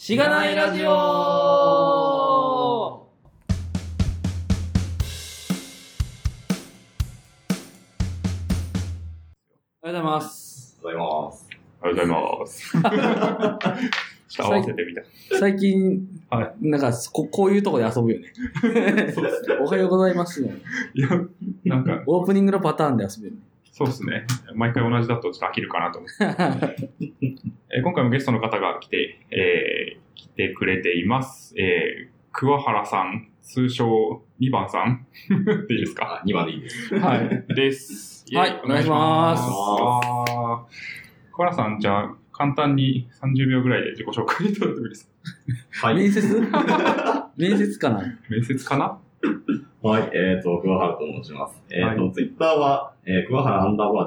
しがないラジオ。おはようございます。 おはようございます。 ちょっと合わせてみた。最近、はい、なんかこういうとこで遊ぶよね。そうですね。おはようございますね。 いや、なんかオープニングのパターンで遊べるね。 そうですね。毎回同じだとちょっと飽きるかなと思って。今回もゲストの方が来てくれています。桑原さん、通称2番さんでいいですか ？2番でいいです。 はい。です。 はい、お願いします。 桑原さん、じゃあ、簡単に30秒ぐらいで自己紹介いただいてもいいですか？はい。面接面接かな面接かなはい、桑原と申します。ツイッターは、桑原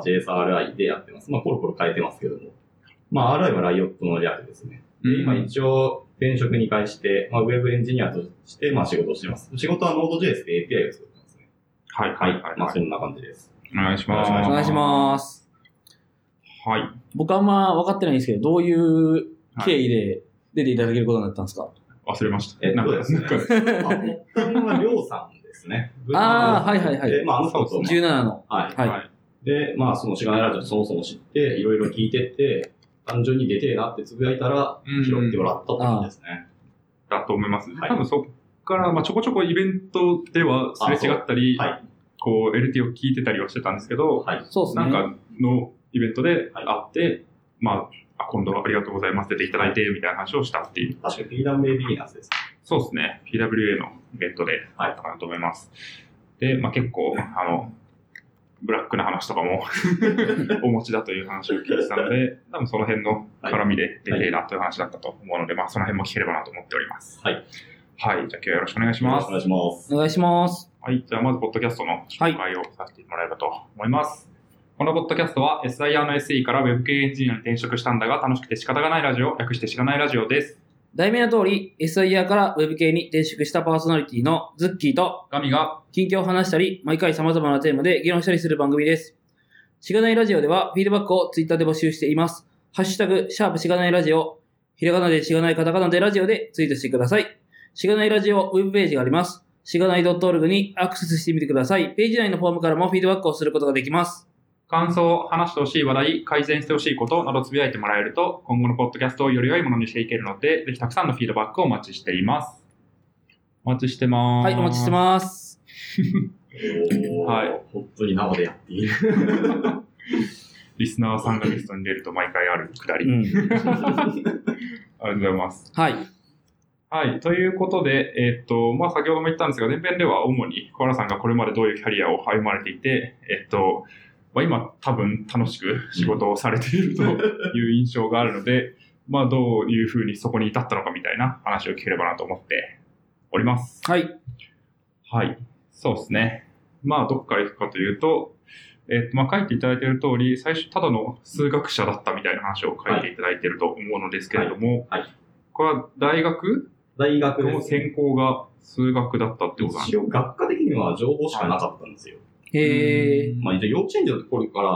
_JSRI でやってます。まあ、コロコロ変えてますけども。まあ、RI はライオットの略ですね。で今一応、転職2回して、まあ、ウェブエンジニアとして、まあ、仕事をしてます。仕事は Node.js で API を作ってますね。 はい。 まあ、そんな感じです。 お願いします。 お願いします。 はい。 僕あんま分かってないんですけど、どういう経緯で出ていただけることになったんですか？ 忘れました。 ですね。発端はりょうさんですね。 はい。 まあ、そう 17の。 はい。で、まあ、そのしがないラジオそもそも知って、いろいろ聞いてって、単純に出てえなってつぶやいたら、拾ってもらったって感じですね。 だと思います。多分そっから、まあ、ちょこちょこイベントではすれ違ったり、こう、LT を聞いてたりはしてたんですけど、 そうですね。 なんかのイベントで会って、まあ、今度はありがとうございます出ていただいて、みたいな話をしたっていう。 確かに PWA ビギナーズですね。 そうですね。PWA のイベントであったかなと思います。で、まあ結構、ブラックな話とかもお持ちだという話を聞いてたので、多分その辺の絡みで出ていなという話だったと思うので、まあその辺も聞ければなと思っております。 はい。 じゃあ今日はよろしくお願いします。 お願いします。 お願いします。 はい。じゃあまず、ポッドキャストの紹介をさせてもらえればと思います。このポッドキャストは SIR の SE から Web 系エンジニアに転職したんだが楽しくて仕方がないラジオ、略してしがないラジオです。 題名の通り、SIR から Web 系に転職したパーソナリティのズッキーとガミが近況を話したり、毎回様々なテーマで議論したりする番組です。しがないラジオではフィードバックをツイッターで募集しています。ハッシュタグ、#しがないラジオ、ひらがなでしがないカタカナでラジオでツイートしてください。しがないラジオウェブページがあります。しがない .org にアクセスしてみてください。ページ内のフォームからもフィードバックをすることができます。 感想、話してほしい話題、改善してほしいことなどつぶやいてもらえると、今後のポッドキャストをより良いものにしていけるので、ぜひたくさんのフィードバックをお待ちしています。お待ちしてます。 はい、お待ちしてます。 はい。 本当に生でやっていいリスナーさんがゲストに出ると毎回あるくだり。ありがとうございます。 はい。 はい。ということで、まあ、先ほども言ったんですが、前編では主に桑原さんがこれまでどういうキャリアを歩まれていて、まあ、今多分楽しく仕事をされているという印象があるので、まあ、どういうふうにそこに至ったのかみたいな話を聞ければなと思っております。 はい。 はい。そうですね。まあ、どっから行くかというと、まあ、書いていただいている通り、最初ただの数学者だったみたいな話を書いていただいていると思うのですけれども、これは大学の専攻が数学だったってことなんですか？ 一応学科的には情報しかなかったんですよ。まあ、幼稚園の頃から、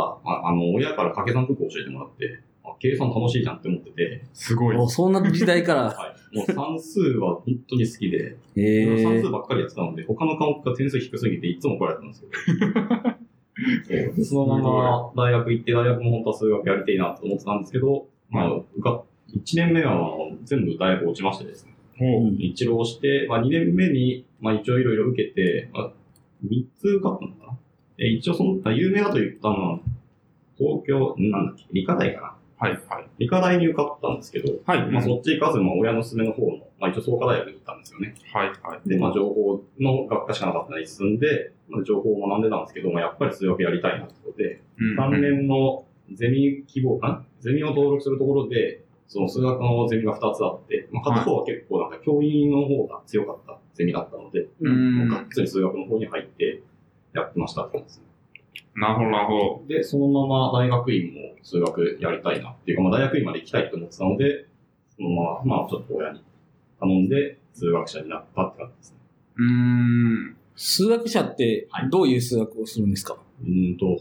親から掛け算とか教えてもらって、計算楽しいじゃんって思ってて。 すごい。 そんな時代から。 もう算数は本当に好きで、算数ばっかりやってたので、他の科目が点数低すぎていつも怒られてたんですけど。そのまま大学行って、大学も本当は数学やりたいなと思ってたんですけど、まあ、1年目は全部大学落ちましてですね。一浪して、まあ、2年目に、まあ、一応いろいろ受けて、まあ、3つ受かったのかな。一応その、有名だと言ったのは、東京、理科大かな。理科大に受かったんですけど、まあ、そっち行かず、まあ、親の勧めの方の、まあ、一応創価大学に行ったんですよね。で、まあ、情報の学科しかなかったのに進んで、まあ、情報を学んでたんですけど、まあ、やっぱり数学やりたいなってことで、3年のゼミゼミを登録するところで、その数学のゼミが2つあって、まあ、片方は結構なんか教員の方が強かったゼミだったので、もうがっつり数学の方に入ってやってましたって感じですね。 なるほど、なるほど。 で、そのまま大学院も数学やりたいなっていうか、まあ大学院まで行きたいと思ってたので、そのまま、まあちょっと親に頼んで数学者になったって感じですね。 数学者ってどういう数学をするんですか？ ほ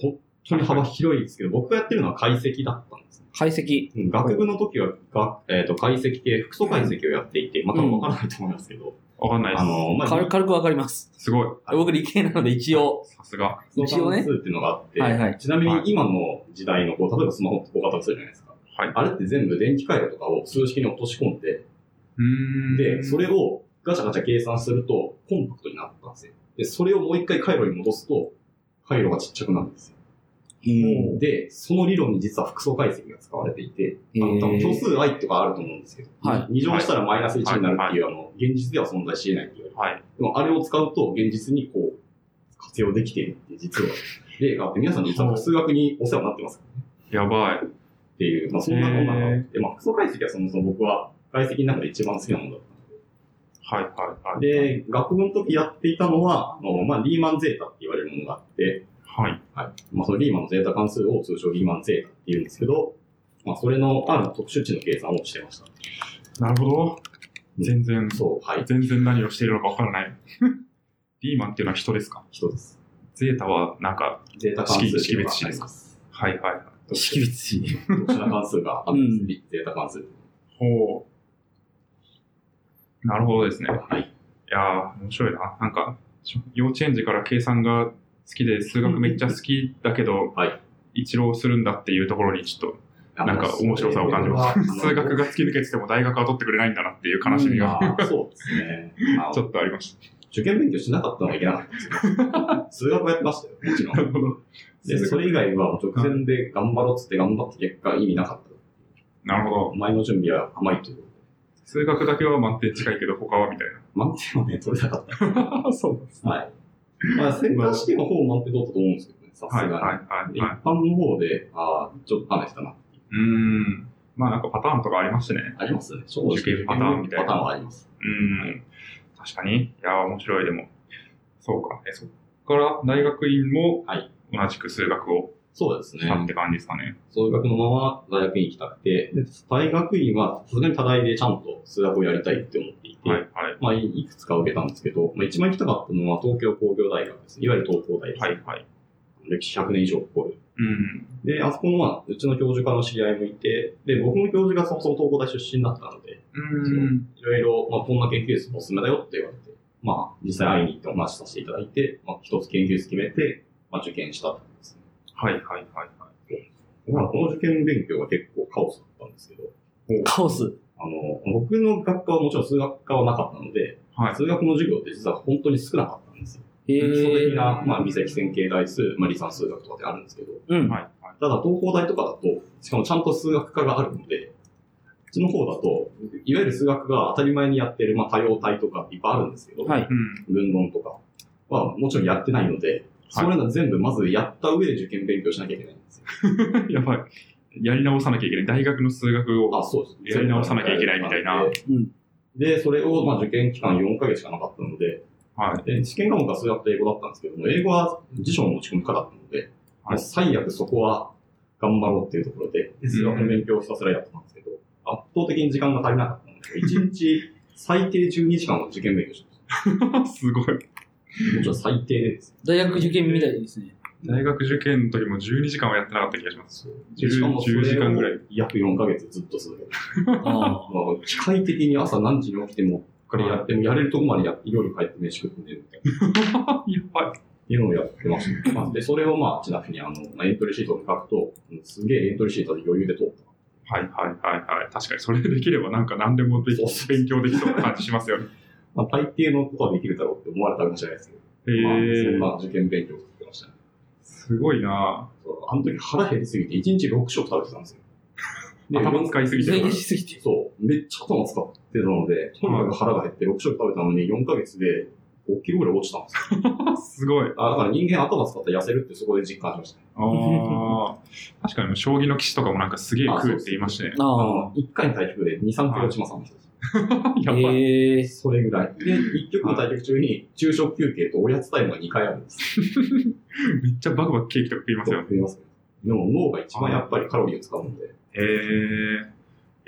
当に幅広いですけど、僕がやってるのは解析だったんですね。 解析。 学部の時は解析系、複素解析をやっていて、まあ多分わからないと思いますけど。 わかんないです。 軽くわかります。 すごい。 僕理系なので一応。 さすが。 一応ね。数っていうのがあって、はいはい、ちなみに今の時代の、例えばスマホって小型するじゃないですか。はい。あれって全部電気回路とかを数式に落とし込んで、で、それをガチャガチャ計算するとコンパクトになったんですよ。で、それをもう一回回路に戻すと、回路がちっちゃくなるんですよ。で、その理論に実は複素解析が使われていて、多分虚数 i とかあると思うんですけど、はい、2乗したらマイナス1になるっていう、現実では存在し得ないっていう。はい、でもあれを使うと現実にこう、活用できているっていう実は例があって、皆さん実は数学にお世話になってますからね。やばい。 っていう、まあそんなもんなので、まあ複素解析はそもそも僕は解析の中で一番好きなものだったので。 はいはいはい。 で、学部の時やっていたのは、まあリーマンゼータって言われるものがあって、はい。はい。まあ、そのリーマンのゼータ関数を通称リーマンゼータって言うんですけど、まあ、それのある特殊値の計算をしてました。 なるほど。全然、 そう、はい。 全然何をしているのかわからない。リーマンっていうのは人ですか？ 人です。 ゼータはなんか、 ゼータ関数識別子ですか？はいはい。 識別子。 特殊な関数があるんです。ゼータ関数。 ほう。なるほどですね。 はい。 いやー、面白いな。なんか、幼稚園児から計算が好きで、数学めっちゃ好きだけど、はい、一浪するんだっていうところにちょっと、なんか面白さを感じます。数学が突き抜けてても大学は取ってくれないんだなっていう悲しみが、 そうですね。 ちょっとありました。 受験勉強しなかったのがいけなかったんですよ。数学をやってましたよ、もちろん。なるほど。で、それ以外は直前で頑張ろうっつって頑張った結果意味なかった。 なるほど。 前の準備は甘いということで。 数学だけは満点近いけど他はみたいな。 満点はね、取れなかった。 そうですね。 はい。まあ、センター試験の方満点取ったと思うんですけどね、さすがに。はいはいはい。一般の方で、ちょっと離したなっていう。 まあなんかパターンとかありましたね。 ありますね。 受験パターンみたいな。 パターンはあります。 確かに。いやー面白いでも。そうか。そっから大学院も、同じく数学を。 そうですね。 したって感じですかね。 数学のまま大学院行きたくて、で大学院はさすがに多大でちゃんと数学をやりたいって思っていて、はいはい、まあいくつか受けたんですけど、まあ、一番行きたかったのは東京工業大学です。いわゆる東工大です。はいはい、歴史100年以上誇る。で、あそこのまあ、うちの教授からの知り合いもいて、で、僕の教授がそもそも東工大出身だったので、いろいろ、まあ、こんな研究室もおすすめだよって言われて、まあ、実際会いに行ってお話しさせていただいて、まあ、一つ研究室決めて、まあ、受験したんですね。はいはいはいはい。まあ、この受験勉強は結構カオスだったんですけど。 カオス？ 僕の学科はもちろん数学科はなかったので、はい、数学の授業って実は本当に少なかったんですよ。基礎的な、まあ、微積線形代数、まあ、離散数学とかであるんですけど、はい、ただ東工大とかだと、しかもちゃんと数学科があるので、こっちの方だと、いわゆる数学が当たり前にやってる、まあ、多様体とかいっぱいあるんですけど、はい、分論とかはもちろんやってないので、それが全部まずやった上で受験勉強しなきゃいけないんですよ。 やばい。やり直さなきゃいけない。大学の数学をやり直さなきゃいけないみたいな。 で、それをまあ受験期間4ヶ月しかなかったので、はい、で試験科目は数学と英語だったんですけども、英語は辞書の持ち込み可だったので、はい、最悪そこは頑張ろうっていうところで、数学の勉強をひたすらやってたんですけど、圧倒的に時間が足りなかったので、1日最低12時間は受験勉強してました。すごい。 もちろん最低です。 大学受験みたいですね。 大学受験の時も12時間はやってなかった気がします。 10時間ぐらい。約4ヶ月ずっと続ける。機械的に朝何時に起きても、これやってもやれるとこまでやって夜帰って飯食って寝るみたいな。やばい。っていうのをやってました。で、それをまあ、ちなみにエントリーシートに書くと、すげえエントリーシートで余裕で通った。 はいはいはいはい。確かにそれできればなんか何でも勉強できそうな感じしますよね。 まあ、大抵のことはできるだろうって思われたかもしれないですけど。まあ、そんな受験勉強をしてましたね。 すごいなぁ。 あの時腹減りすぎて1日6食食べてたんですよ。 頭使いすぎて。 そう。めっちゃ頭使ってたので、とにかく腹が減って6食食べたのに4ヶ月で5キロぐらい落ちたんですよ。 すごい。 だから人間頭使ったら痩せるってそこで実感しました、ね。 確かに将棋の棋士とかもなんかすげえ食うって言いましたね。 1回の対局で2、3キロ落ちます、あの人たち。やばい。それぐらい。で、1局の対局中に昼食休憩とおやつタイムが2回あるんです。 めっちゃバクバクケーキとか食いますよね。 食いますね。でも脳が一番やっぱりカロリーを使うので。 い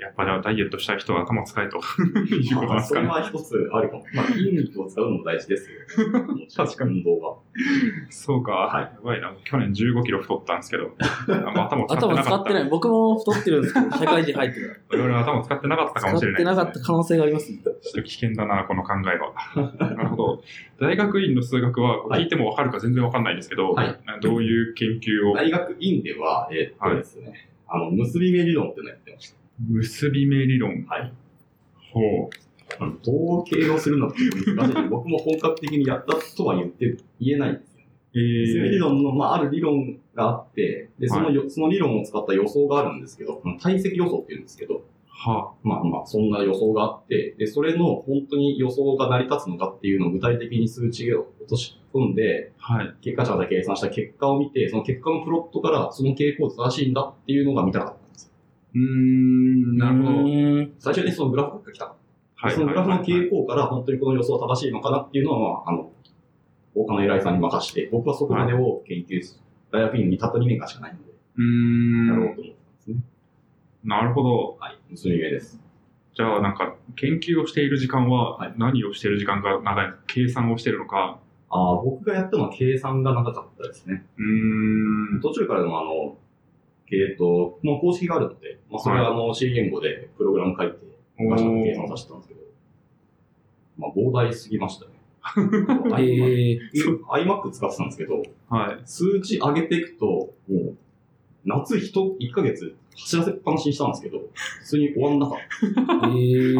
やっぱじゃあダイエットしたい人は頭使えということなんですかね。 それは一つあるかも。筋肉を使うのも大事ですよね。確かに運動は。 そうか。はい。やばいな。去年15キロ太ったんですけど、頭使ってなかった。 頭使ってない。僕も太ってるんですけど、社会人入ってから。 我々は頭使ってなかったかもしれない、 使ってなかった可能性がありますね。 ちょっと危険だな、この考えは。なるほど。大学院の数学は聞いても分かるか全然分かんないんですけど、どういう研究を。 大学院では、ですね、結び目理論っていうのをやってました。 結び目理論。 はい。 ほう。 どう形容するのって難しい。僕も本格的にやったとは言えないんですよね。結び目理論の、ある理論があって、で、その理論を使った予想があるんですけど、体積予想って言うんですけど、そんな予想があって、で、それの本当に予想が成り立つのかっていうのを具体的に数値を落とし込んで、結果値で計算した結果を見て、その結果のプロットからその傾向正しいんだっていうのが見たかったんですよ。 なるほど。 最初にそのグラフが来た。そのグラフの傾向から本当にこの予想は正しいのかなっていうのは、他の偉いさんに任して、僕はそこまでを研究する。大学院にたった2年間しかないので、やろうと思ってますね。 なるほど。 はい、結び目です。 じゃあなんか、研究をしている時間は、何をしている時間が長いのか、計算をしているのか。 僕がやったのは計算が長かったですね。途中からでも公式があるので、それはC 言語でプログラム書いて、計算させてたんですけど、膨大すぎましたね。iMac 使ってたんですけど、数値上げていくと、もう、夏1ヶ月走らせっぱなしにしたんですけど、普通に終わんなかった。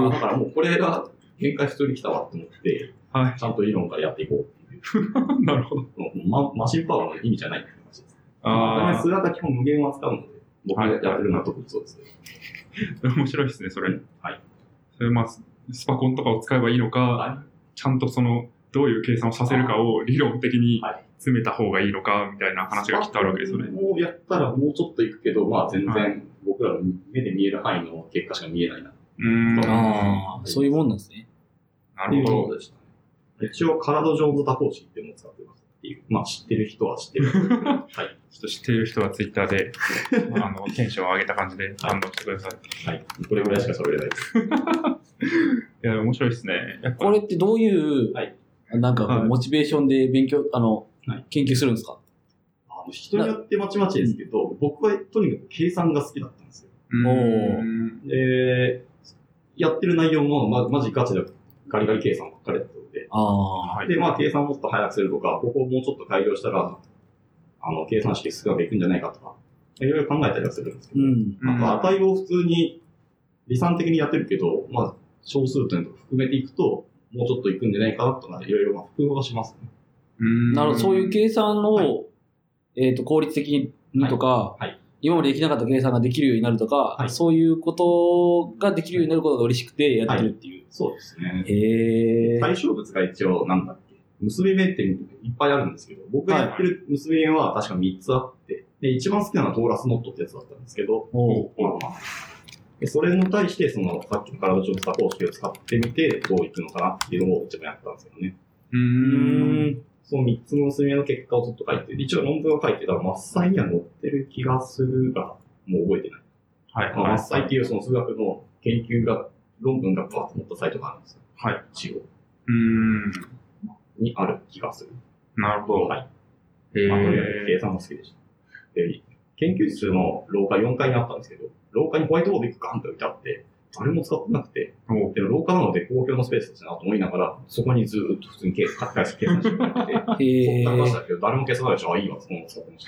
だからもうこれが限界普通に来たわと思って、ちゃんと理論からやっていこうっていう。 なるほど。 マシンパワーの意味じゃないっていう話です。数学は基本無限を扱うので、僕がやってるのは特にそうですね。面白いですね、それ。それスパコンとかを使えばいいのか、ちゃんとどういう計算をさせるかを理論的に詰めた方がいいのか、みたいな話がきっとあるわけですよね。 もうやったらもうちょっといくけど、全然僕らの目で見える範囲の結果しか見えないな。 そういうもんなんですね。 なるほど。 一応、体上手多項式っていうのを使ってますっていう。知ってる人は知ってる。 ちょっと知ってる人はツイッターで、テンションを上げた感じで反応してください。 これぐらいしか喋れないです。 いや、面白いですね。 これってどういう、モチベーションで研究するんですか？ 人によってまちまちですけど、僕はとにかく計算が好きだったんですよ。で、やってる内容もマジガチでガリガリ計算ばっかりだったので、で、計算をもっと早くするとか、ここをもうちょっと改良したら、計算式少なくいくんじゃないかとか、いろいろ考えたりはするんですけど、あと値を普通に理算的にやってるけど、小数点とか含めていくと、もうちょっといくんじゃないかなとか、いろいろ複合はしますね。 なるほど、そういう計算を、効率的にとか、今までできなかった計算ができるようになるとか、そういうことができるようになることが嬉しくてやってるっていう。 そうですね。対象物が一応結び目っていっぱいあるんですけど、僕がやってる結び目は確か3つあって、で、一番好きなのはトーラスノットってやつだったんですけど、それに対して、さっきの体上手多項式を使ってみて、どういくのかなっていうのを一番やったんですけどね。その3つの結び目の結果をずっと書いて、一応論文を書いてたら、マッサイには載ってる気がするが、もう覚えてない。マッサイっていうその数学の研究が、論文がバーッと載ったサイトがあるんですよ。一応。にある気がする。 なるほど。 とにかく計算が好きでした。で、研究室の廊下4階にあったんですけど、廊下にホワイトボード1個ガンと置いてあって、誰も使ってなくて、でも廊下なので公共のスペースですなと思いながら、そこにずーっと普通に計算してもらってて、そっから出したけど、誰も計算ないでしょ、いいわ、そのまま使ってました。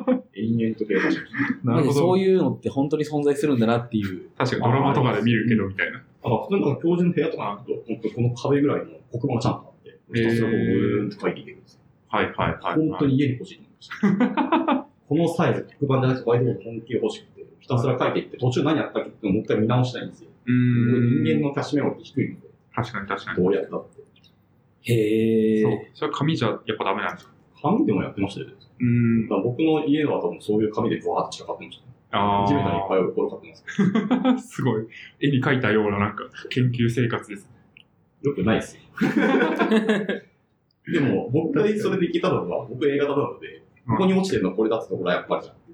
延々と計算してました。 なるほど。そういうのって本当に存在するんだなっていう。 確かにドラマとかで見るけど、みたいな。 普通に教授の部屋とかに行くと、本当にこの壁ぐらいの黒板がちゃんとあって、ひたすらこう、ブーンと書いていけるんですよ。本当に家に欲しいと思いました。このサイズ、黒板じゃなくてホワイトボード本気が欲しくて、ひたすら書いていって、途中何やったっけってもう一回見直したいんですよ。人間のキャッシュメモリって低いので。 確かに。 どうやったって。 それは紙じゃやっぱダメなんですか？ 紙でもやってましたよ。僕の家は多分そういう紙でブワーって使ってましたね。地面にいっぱいこれ買ってます。 すごい。絵に描いたような研究生活です。 よくないっすよ。でも、僕がそれで聞いたのは、僕 A 型なので、ここに落ちてるのはこれだってところはやっぱりじゃん。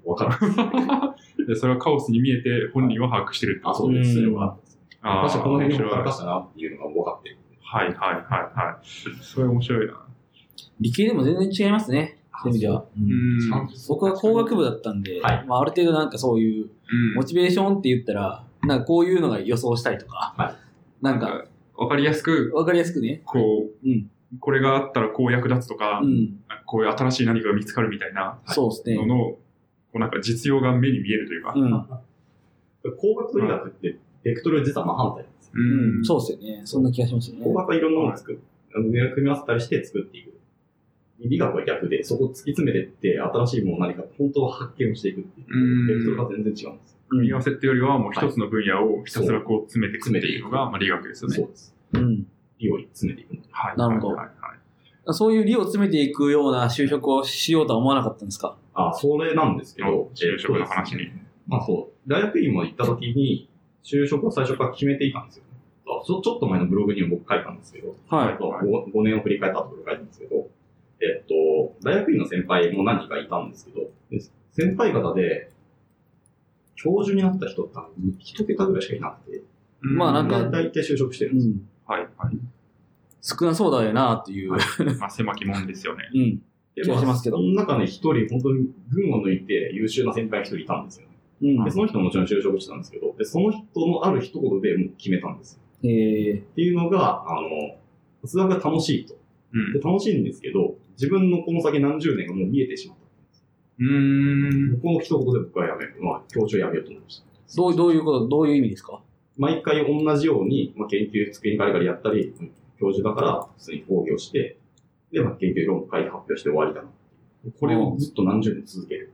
わからない。 で、それはカオスに見えて本人は把握してるってこと。 そうです。それは。 確かこの辺にもからかしたなっていうのが分かってる。 はいはいはいはい。それ面白いな。 理系でも全然違いますね。そういう意味では。僕は工学部だったんで、ある程度なんかそういう、モチベーションって言ったら、なんかこういうのが予想したりとか、なんか、 わかりやすくね。これがあったらこう役立つとか、こういう新しい何かが見つかるみたいなのの、こうなんか実用が目に見えるというか。 工学と理学って、ベクトル実は真反対なんですよ。 そうですよね。そんな気がしますよね。 工学はいろんなものを組み合わせたりして作っていく。理学は逆で、そこを突き詰めていって、新しいものを何か本当は発見をしていくっていう。ベクトルが全然違うんです。 組み合わせっていうよりは、もう一つの分野をひたすらこう詰めていくっていうのが、理学ですよね。 そうです。理を詰めていく。 なるほど。そういう理を詰めていくような就職をしようとは思わなかったんですか？ それなんですけど、 就職の話に。 大学院も行った時に、就職を最初から決めていたんですよ。ちょっと前のブログにも僕書いたんですけど、5年を振り返ったところ書いたんですけど、大学院の先輩も何人かいたんですけど、先輩方で、教授になった人って一桁ぐらいしかいなくて、大体就職してるんですよ。 少なそうだよなっていう。 狭きもんですよね。 気がしますけど。 その中で一人、本当に群を抜いて優秀な先輩が一人いたんですよね。でその人ももちろん就職してたんですけど、その人のある一言でもう決めたんですよ。っていうのが、数学が楽しいと。で楽しいんですけど、自分のこの先何十年がもう見えてしまったんです。この一言で僕は教授を辞めようと思いました。 どういう意味ですか？ 毎回同じように、研究机にガリガリやったり、教授だから普通に講義をして、で、研究論文書いて発表して終わりだな。これをずっと何十年続ける。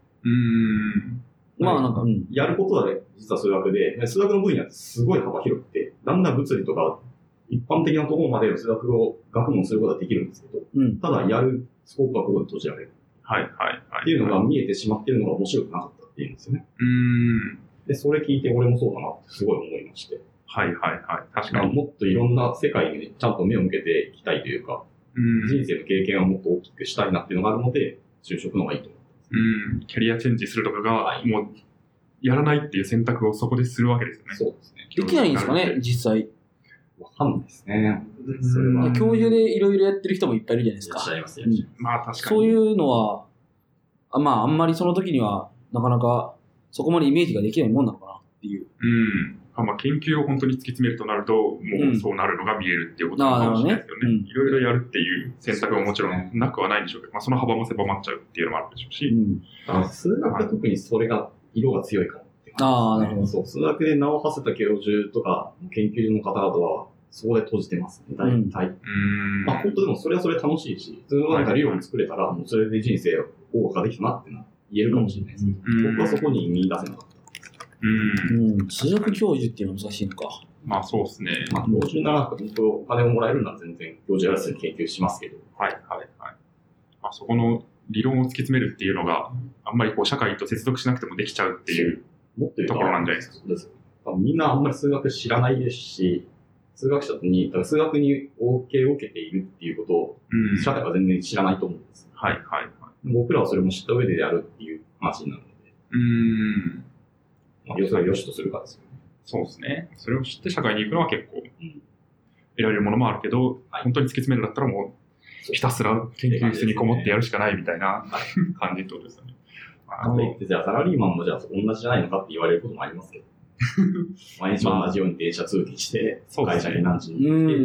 やることはね、実は数学で、数学の分野ってすごい幅広くて、だんだん物理とか、一般的なところまで数学を学問することはできるんですけど、ただやるスコープはここで閉じられる。っていうのが見えてしまっているのが面白くなかったっていうんですよね。で、それ聞いて俺もそうだなってすごい思いまして。確かに。もっといろんな世界にちゃんと目を向けていきたいというか、人生の経験をもっと大きくしたいなっていうのがあるので、就職の方がいいと思います。 キャリアチェンジするとかが、もう、やらないっていう選択をそこでするわけですよね。 そうですね。 できないんですかね、実際。 わかんないですね。 それは教授でいろいろやってる人もいっぱいいるじゃないですか。 いらっしゃいます。 確かに。 そういうのは、あんまりその時にはなかなかそこまでイメージができないもんなのかなっていう。 研究を本当に突き詰めるとなると、もうそうなるのが見えるっていうことかもしれないですよね。いろいろやるっていう選択はもちろんなくはないんでしょうけど、その幅も狭まっちゃうっていうのもあるでしょうし。 数学は特にそれが、色が強いかもってなるほど。 そう、数学で名を馳せた教授とか研究所の方々は、そこで閉じてますね、大体。本当でもそれはそれ楽しいし、そのなんか理論作れたら、もうそれで人生を謳歌できたなって言えるかもしれないですけど、僕はそこに見出せなかった。 数学教授っていうのは難しいのか。 そうですね。 教授なら本当お金をもらえるなら全然教授やらずに研究しますけど。 そこの理論を突き詰めるっていうのが、あんまり社会と接続しなくてもできちゃうっていうところなんじゃないですか。 みんなあんまり数学知らないですし、数学者に、数学に恩恵を受けているっていうことを、社会は全然知らないと思うんです。僕らはそれも知った上でやるっていう話になるので。要するに良しとするかですよね。 そうですね。それを知って社会に行くのは結構、得られるものもあるけど、本当に突き詰めるんだったらもう、ひたすら研究室にこもってやるしかないみたいな感じってことですよね。 かといって、じゃあサラリーマンもじゃあ同じじゃないのかって言われることもありますけど。毎日同じように電車通勤して、会社に何時に行って。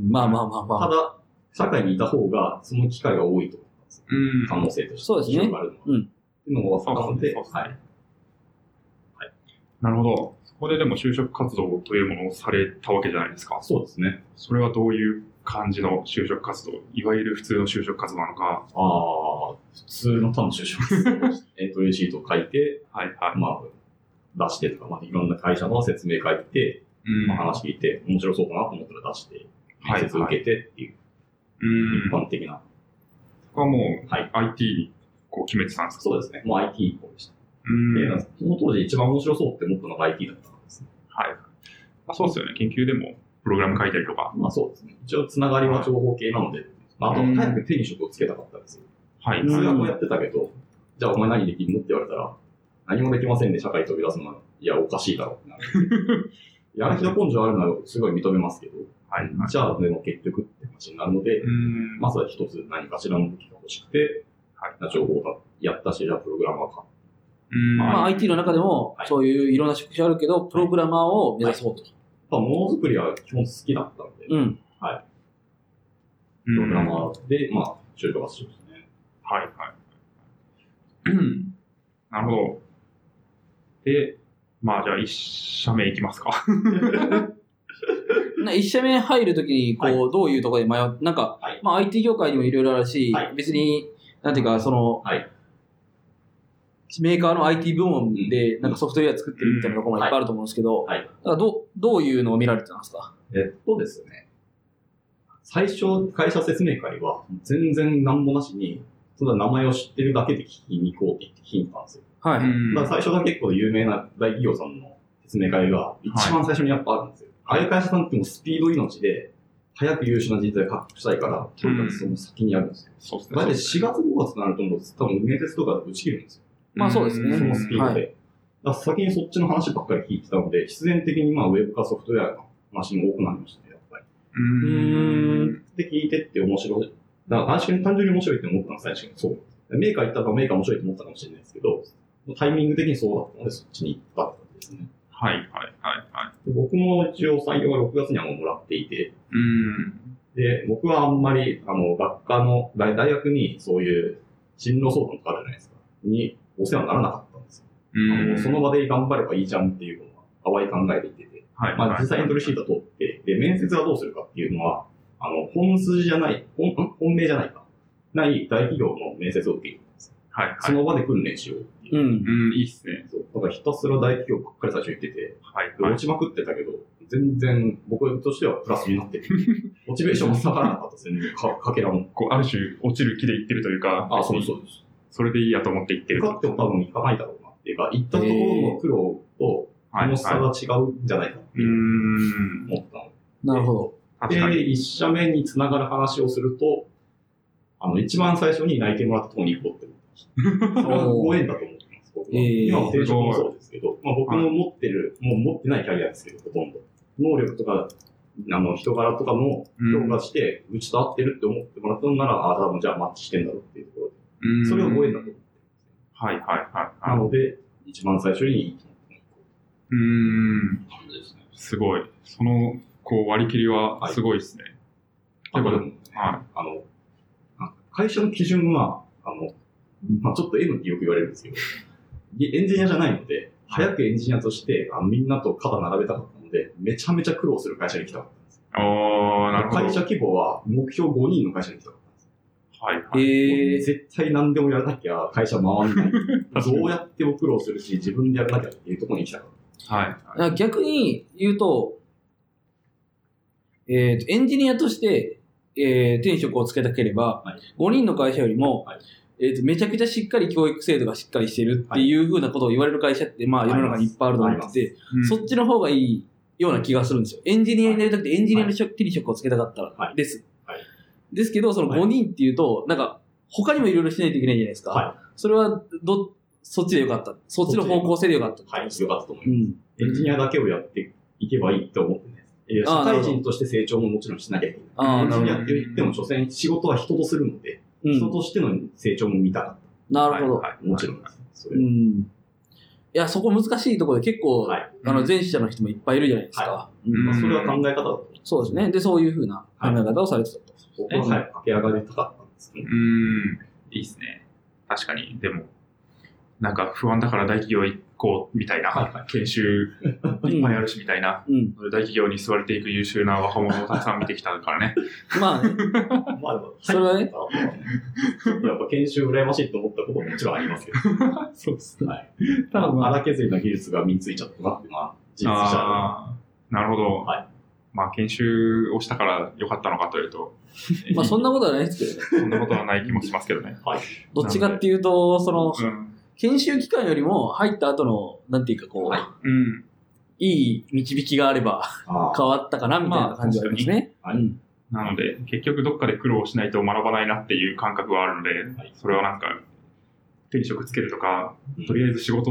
ただ、社会にいた方がその機会が多いと思います。可能性として。 そうですね。 っていうのが分かったので、 なるほど。そこででも就職活動というものをされたわけじゃないですか。 そうですね。 それはどういう感じの就職活動、いわゆる普通の就職活動なのか。 普通の単の就職活動。エントリーシートを書いて、出してとか、いろんな会社の説明書いて、話聞いて、面白そうかなと思ったら出して、面接受けてっていう、一般的な。 そこはもう、IT に決めてたんですか？ そうですね。もう IT 一本でした。その当時一番面白そうって思ったのが IT だったんですね。 そうですよね。研究でもプログラム書いたりとか。 そうですね。一応つながりは情報系なので、あと早く手に職をつけたかったんですよ。数学をやってたけど、じゃあお前何できるのって言われたら、 何もできませんで社会飛び出すのは、いや、おかしいだろうってなる。やる気の根性あるのはすごい認めますけど、じゃあ、でも結局って話になるので、まずは一つ何かしらの武器が欲しくて、情報をやったし、じゃあプログラマーか。 まあ IT の中でも、そういういろんな職種あるけど、プログラマーを目指そうと。 ものづくりは基本好きだったので、プログラマーで、まあ、就労はしますね。 なるほど。で、まあじゃあ一社目いきますか。 一社目入るときに、こう、どういうところで迷う、なんか、まあ IT 業界にもいろいろあるし、別に、なんていうか、その、メーカーの IT 部門で、なんかソフトウェア作ってるみたいなところもいっぱいあると思うんですけど、だからどういうのを見られてたんですか？ ですね。最初、会社説明会は、全然何もなしに、その名前を知ってるだけで聞きに行こうって言って聞きに行ったんですよ。だから最初が結構有名な大企業さんの説明会が一番最初にやっぱあるんですよ。ああいう会社さんってもスピード命で、早く優秀な人材獲得したいから、とにかくその先にあるんですよ。だいたい4月5月になるともう多分面接とかで打ち切るんですよ。 まあそうですね。 そのスピードで。だから先にそっちの話ばっかり聞いてたので、必然的にまあウェブかソフトウェアの話も多くなりましたね、やっぱり。で聞いてって面白い。だから単純に面白いって思ったのは最初にそう。メーカー行ったらメーカー面白いと思ったかもしれないですけど、タイミング的にそうだったのでそっちに行ったって感じですね。で僕も一応採用は6月にはもうもらっていて、で、僕はあんまり、学科の、大学にそういう進路相談とかあるじゃないですか。にお世話にならなかったんですよ。その場で頑張ればいいじゃんっていうのは淡い考えでいてて。まあ実際エントリーシート取って、で、面接はどうするかっていうのは、本筋じゃない、本命じゃないか。ない大企業の面接を受けるんです。その場で訓練しようっていう。 いいっすね。 そう。だからひたすら大企業ばっかり最初言ってて、落ちまくってたけど、全然僕としてはプラスになってて、モチベーションも下がらなかったですね。かけらも。 ある種落ちる気で言ってるというか、 そうです。 それでいいやと思って言ってる。 受かっても多分行かないだろうなっていうか、行ったところの苦労と楽しさが違うんじゃないかって思ったの。 なるほど。で、一社目につながる話をすると、一番最初に内定もらったところに行こうって思ってました。それはご縁だと思ってます、僕は。今の転職もそうですけど、まあ僕の持ってる、もう持ってないキャリアですけど、ほとんど。能力とか、人柄とかも評価して、うちと合ってるって思ってもらったのなら、多分じゃあマッチしてんだろうっていうところで。それをご縁だと思ってます。なので、一番最初に感じですね。すごい。その、割り切りはすごいですね。 会社の基準は、まあちょっと M ってよく言われるんですけど、エンジニアじゃないので、早くエンジニアとして、みんなと肩並べたかったので、めちゃめちゃ苦労する会社に来たかったんです。 なるほど。 会社規模は目標5人の会社に来たかったんです。絶対何でもやらなきゃ会社回んない。どうやっても苦労するし、自分でやらなきゃっていうところに来たかった。 逆に言うと、エンジニアとして、転職をつけたければ、5人の会社よりも、めちゃくちゃしっかり教育制度がしっかりしてるっていう風なことを言われる会社って、まあ世の中にいっぱいあると思ってて、そっちの方がいいような気がするんですよ。エンジニアになりたくて、エンジニアの手に職をつけたかったらです。ですけど、その5人っていうと、なんか、他にもいろいろしないといけないじゃないですか。それは、そっちでよかった。そっちの方向性でよかった。 よかったと思います。エンジニアだけをやっていけばいいって思ってね。社会人として成長ももちろんしなきゃいけない。エンジニアって言っても、所詮仕事は人とするので、人としての成長も見たかった。 なるほど。 もちろんです。 いや、そこ難しいところで結構、前者の人もいっぱいいるじゃないですか。 それは考え方だと思う。 そうですね。で、そういうふうな考え方をされてたと。 僕は駆け上がりたかったんですね。 いいですね。確かに。でも、なんか不安だから大企業行こうみたいな、研修いっぱいあるしみたいな、大企業に座れていく優秀な若者をたくさん見てきたからね。 まあね。 まあでも、 それはね。 やっぱ研修羨ましいと思ったことももちろんありますけど。 そうですね。 ただ、荒削りな技術が身についちゃったなって、まあ、事実じゃなるほど。まあ、研修をしたから良かったのかというと。 まあ、そんなことはないですけどね。 そんなことはない気もしますけどね。 どっちかっていうと、研修期間よりも入った後の、なんていうかいい導きがあれば変わったかなみたいな感じはありますね。 なので、結局どっかで苦労しないと学ばないなっていう感覚はあるので、それはなんか、手に職つけるとか、とりあえず仕事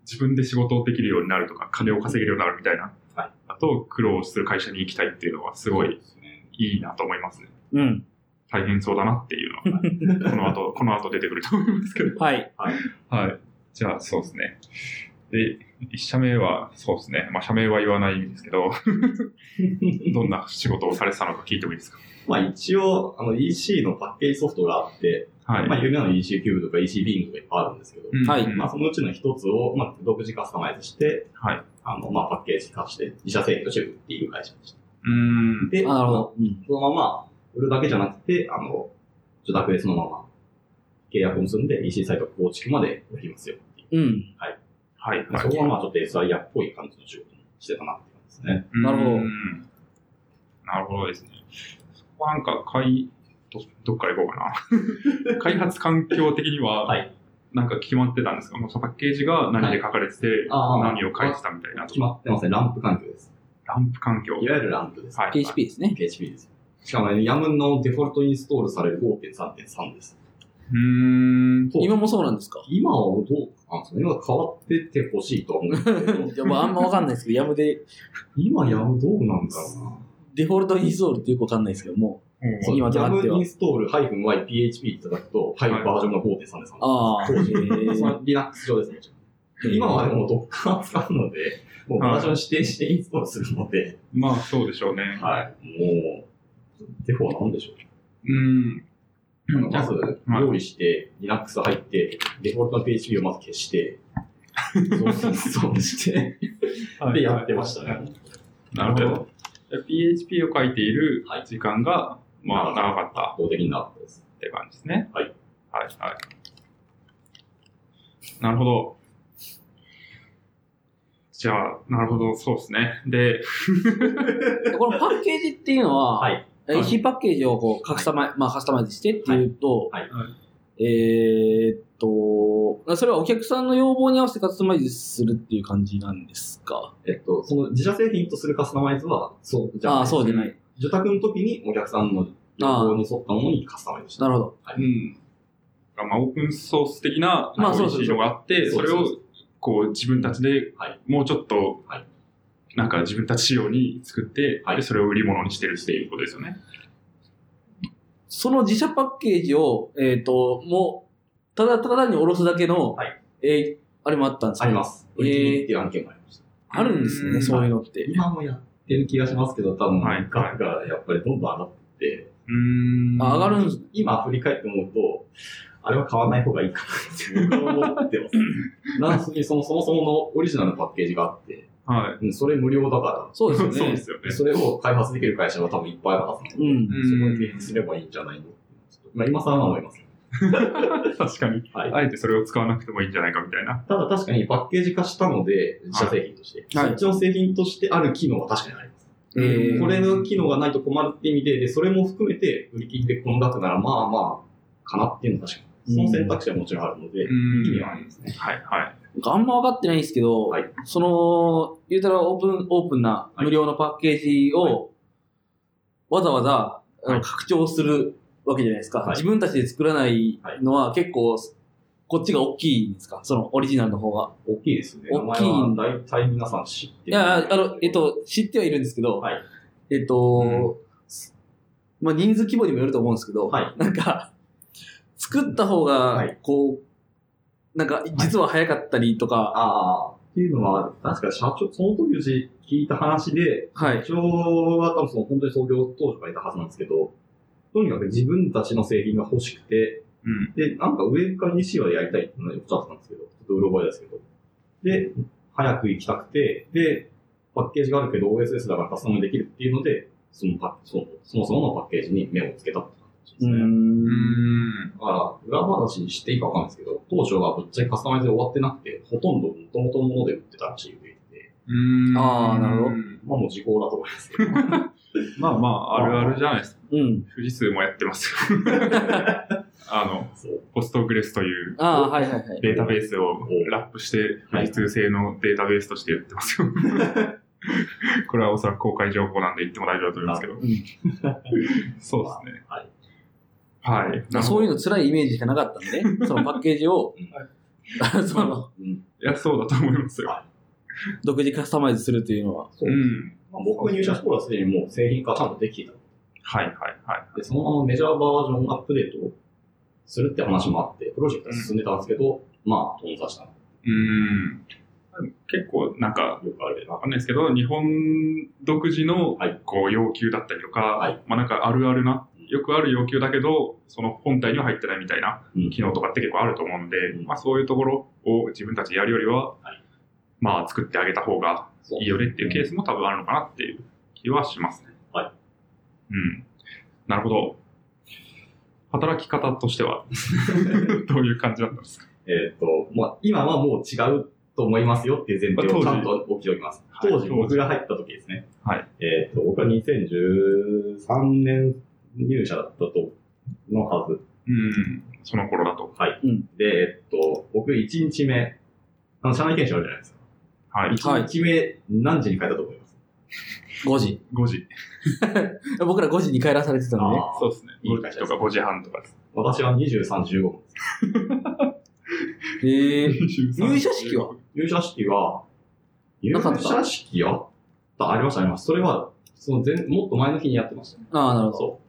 自分で仕事をできるようになるとか、金を稼げるようになるみたいな。はい。あと、苦労する会社に行きたいっていうのはすごいいいなと思いますね。 うん。 大変そうだなっていうのは、この後出てくると思いますけど。 はい。 はい。はい。じゃあ、そうですね。で、1社目は、そうですね。まあ、社名は言わないんですけど、どんな仕事をされてたのか聞いてもいいですか？ まあ一応、EC のパッケージソフトがあって、はい。まあ有名なの EC キューブとか EC ビームとかいっぱいあるんですけど、はい。まあそのうちの一つを、まあ独自カスタマイズして、はい。まあパッケージ化して、自社製品として売っている会社でした。で、なるほど。そのまま売るだけじゃなくて、受託でそのまま契約を結んで EC サイト構築までやりますよっていう。うん。はい。はい。そこはまあちょっと SIR っぽい感じの仕事にしてたなって感じですね。 なるほど。 なるほどですね。なんか、どっから行こうかな。開発環境的には、はい。なんか決まってたんですか？もうそのパッケージが何で書かれてて、はい、何を書いてたみたいな。 決まってますね。ランプ環境です。 ランプ環境。 いわゆるランプです。 はい。PHP ですね。 PHP です。しかもね、YAML のデフォルトインストールされる 5.3.3 です。 今もそうなんですか？ 今はどうなんですか？今変わっててほしいとは思うんですけど。 いや、まああんまわかんないですけど、YAML で。 今 YAML どうなんだろうな。 デフォルトインストールってよくわかんないですけども。 今となっては。YAML インストール -y-php っていただくと、はい、バージョンが 5.3 です。ああ。その Linux 上ですね。今はでも Docker 使うので、もうバージョン指定してインストールするので。 まあそうでしょうね。 はい。もう、デフォは何でしょう。まず、用意して、Linux 入って、デフォルトの PHP をまず消して、そうして、で、やってましたね。 なるほど。PHP を書いている時間が、まあ、長かった。 圧倒的に長かったです。 って感じですね。 はい。 はい、はい。なるほど。じゃあ、なるほど、そうですね。で、 このパッケージっていうのは、はい。EC パッケージをこうカスタマイズしてっていうと、はいはい、それはお客さんの要望に合わせてカスタマイズするっていう感じなんですか？ その自社製品とするカスタマイズは、そうじゃない。 あ、そうじゃない。 受託の時にお客さんの要望に沿ったものにカスタマイズして。 なるほど。 はい、うん。まあ、オープンソース的な、まあ、そういうのがあって、それを、こう、自分たちで、もうちょっと、はい、なんか自分たち仕様に作って、はい、でそれを売り物にしてるっていうことですよね。 その自社パッケージを、もう、ただに下ろすだけの、はい、あれもあったんですか？ あります。売り切りっていう案件もありました。 あるんですね、そういうのって。 今もやってる気がしますけど、多分、額がやっぱりどんどん上がって、 上がるんです。 今振り返って思うと、あれは買わない方がいいかなって思ってます。なのにそもそものオリジナルのパッケージがあって、はい。それ無料だから。 そうですよね。 そうですよね。 それを開発できる会社が多分いっぱいあるはずなので、そこに提出すればいいんじゃないの？まあ今更は思います。 確かに、はい。あえてそれを使わなくてもいいんじゃないかみたいな。 ただ確かにパッケージ化したので、自社製品として。はい、そっちの製品としてある機能は確かにあります。これの機能がないと困るって意味で、それも含めて売り切ってこの額ならまあまあ、かなっていうのは確かに。その選択肢はもちろんあるので、意味はありますね。 はい、はい。 あんま分かってないんですけど、はい、その、言うたらオープンな無料のパッケージを、わざわざ、拡張するわけじゃないですか。はい、自分たちで作らないのは結構、こっちが大きいんですか？そのオリジナルの方が。 大きいですね。 大きい。 大体皆さん知ってる。 いや、知ってはいるんですけど、はい、まあ、人数規模にもよると思うんですけど、はい、なんか、作った方が、こう、なんか、実は早かったりとか。 ああ。っていうのは、確か社長、その時聞いた話で、社長は多分本当に創業当初からいたはずなんですけど、とにかく自分たちの製品が欲しくて、で、なんか上から西はやりたいっておっしゃってたんですけど、ちょっとうろ覚えですけど。で、早く行きたくて、で、パッケージがあるけど OSS だからカスタマイズできるっていうので、そもそものパッケージに目をつけたって感じですね。だから、裏話にしていいかわかんないですけど、当初はぶっちゃけカスタマイズで終わってなくて、ほとんど元々のもので売ってたらしい上で。 ああ、なるほど。 まあもう時効だと思いますけど。 まあまあ、あるあるじゃないですか。富士通もやってますよ。ポストグレスというデータベースをラップして、富士通製のデータベースとしてやってますよ。これはおそらく公開情報なんで言っても大丈夫だと思いますけど。そうですね。はい。 そういうの辛いイメージしかなかったんで、そのパッケージをその、 いや、そうだと思いますよ。 独自カスタマイズするっていうのは。 そうです。僕が入社した頃はすでにもう製品化ちゃんとできていた。 はいはいはい。 で、そのままメジャーバージョンアップデートをするって話もあって、プロジェクト進んでたんですけど、まあ、頓挫した。 結構なんか、 よくあるわかんないですけど、日本独自のこう要求だったりとか、まあなんかあるあるな、よくある要求だけど、その本体には入ってないみたいな機能とかって結構あると思うんで、まあそういうところを自分たちでやるよりは、まあ作ってあげた方がいいよねっていうケースも多分あるのかなっていう気はしますね。 はい。 なるほど。働き方としてはどういう感じだったんですか？ まあ今はもう違うと思いますよっていう前提をちゃんと置きておきます。当時僕が入った時ですね。 はい。 僕は2013年入社だったとのはず。 その頃だと。 はい。で、僕1日目、社内研修あるじゃないですか。 はい。 1日目何時に帰ったと思います ？5時。 5時。 僕ら5時に帰らされてたのね。 そうですね。5時とか5時半とかです。 私は23時15分です。入社式は入社式はありました、あります。それは、もっと前の日にやってましたね。 ああ、なるほど。 そう。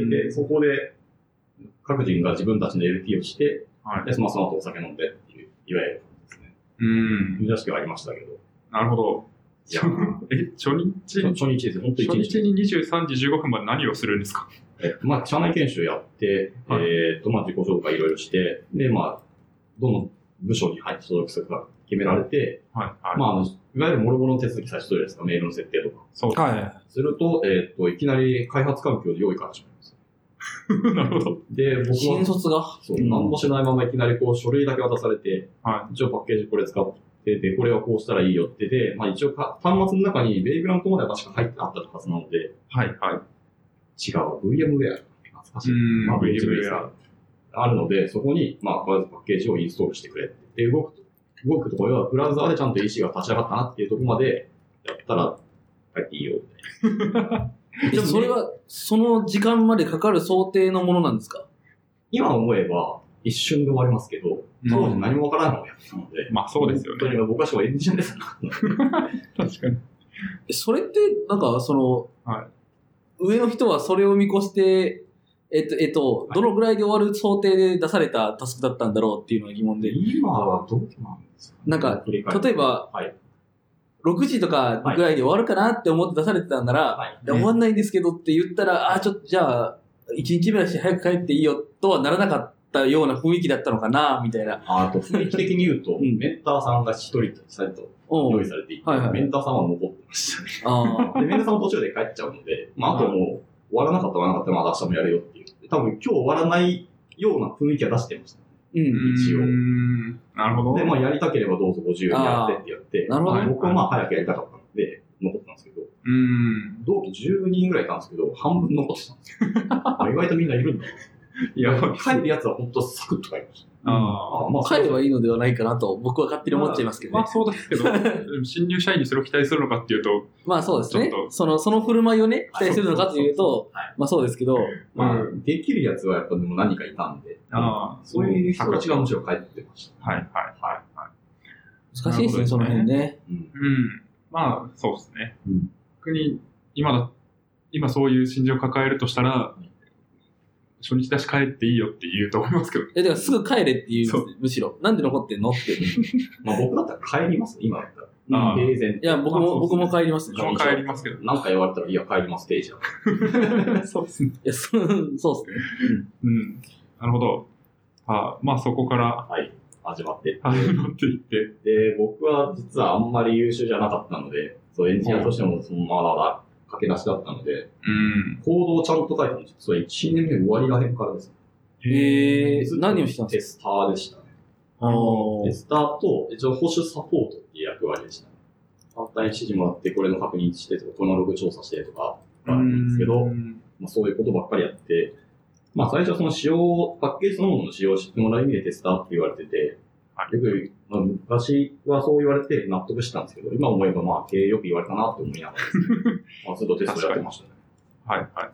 で、そこで、各人が自分たちの LT をして、で、その後お酒飲んでっていう、いわゆるですね。入社式はありましたけど。 なるほど。初日ですよ。本当に初日に23時15分まで何をするんですか？ まあ、社内研修やって、まあ、自己紹介いろいろして、で、まあ、どの部署に入って所属するか決められて、まあ、いわゆる諸々の手続き最初するじゃないですか、メールの設定とか。 そうですね。 すると、いきなり開発環境で用意から始まります。 なるほど。 で、僕は、 新卒が何もしないままいきなり書類だけ渡されて、一応パッケージこれ使ってて、これはこうしたらいいよってで、まあ一応端末の中にベイグラウンドまでは確か入ってあったはずなので、違う、VMware。懐かしい。まあ、VMware あるので、そこに、まあ、まずパッケージをインストールしてくれって。で、動くところは、ブラウザーでちゃんと EC が立ち上がったなっていうところまでやったら、帰っていいよ、みたいな。 でもそれは、その時間までかかる想定のものなんですか？ 今思えば、一瞬で終わりますけど、当時何もわからないのをやってたので。 まあそうですよね。 本当に僕はしかもエンジニアですな。 確かに。 それって、なんか、上の人はそれを見越して、どのぐらいで終わる想定で出されたタスクだったんだろうっていうのが疑問で。 今はどうなんですか？ なんか、例えば、6時とかぐらいで終わるかなって思って出されてたんなら、終わんないんですけどって言ったら、じゃあ、1日目だし早く帰っていいよとはならなかったような雰囲気だったのかな、みたいな。 あと雰囲気的に言うと、メンターさんが一人されと用意されていて、メンターさんは残ってましたね。で、メンターさんも途中で帰っちゃうので、まあ、あともう終わらなかったら終わらなかったらまだ明日もやるよっていう。多分今日終わらないような雰囲気は出してました。一応。 なるほど。 で、まあやりたければどうぞご自由にやってってやって、 なるほど。 僕はまあ早くやりたかったので、残ってたんですけど、同期10人ぐらいいたんですけど、半分残ってたんですよ。意外とみんないるんだ。いや、帰るやつは本当サクッと帰りました。 帰ればいいのではないかなと僕は勝手に思っちゃいますけどね。 まあそうですけど、新入社員にそれを期待するのかっていうと。 まあそうですね。その振る舞いをね、期待するのかというと、まあそうですけど。 まあ、できるやつはやっぱでも何かいたんで、そういう人たちがむしろ帰ってました。 難しいですね、その辺ね。 まあそうですね。逆に、今そういう心情を抱えるとしたら、初日だし帰っていいよって言うと思いますけど。 だからすぐ帰れって言うんですね、むしろ。なんで残ってんのって。 まあ僕だったら帰ります、今だったら。平然。 いや、僕も帰りますね。 僕も帰りますけど。 なんか言われたら、いや、帰ります、定時だ。 そうですね。 いや、そうですね。 なるほど。まあそこから。 始まっていって。 で、 僕は実はあんまり優秀じゃなかったので、エンジニアとしてもまだ駆け出しだったので、コードをちゃんと書いたの実は1年目終わりらへんからです。 何をしたんですか？ テスターでしたね。テスターと、一応保守サポートっていう役割でしたね。簡単に指示もらって、これの確認してとか、このログ調査してとか、あるんですけど、まあ、そういうことばっかりやって、まあ最初はそのパッケージそのものの仕様を知ってもらう意味でテスターって言われてて、よく、昔はそう言われて納得したんですけど、今思えばまあ経営よく言われたなって思いながらですね。ずっとテストやってましたね。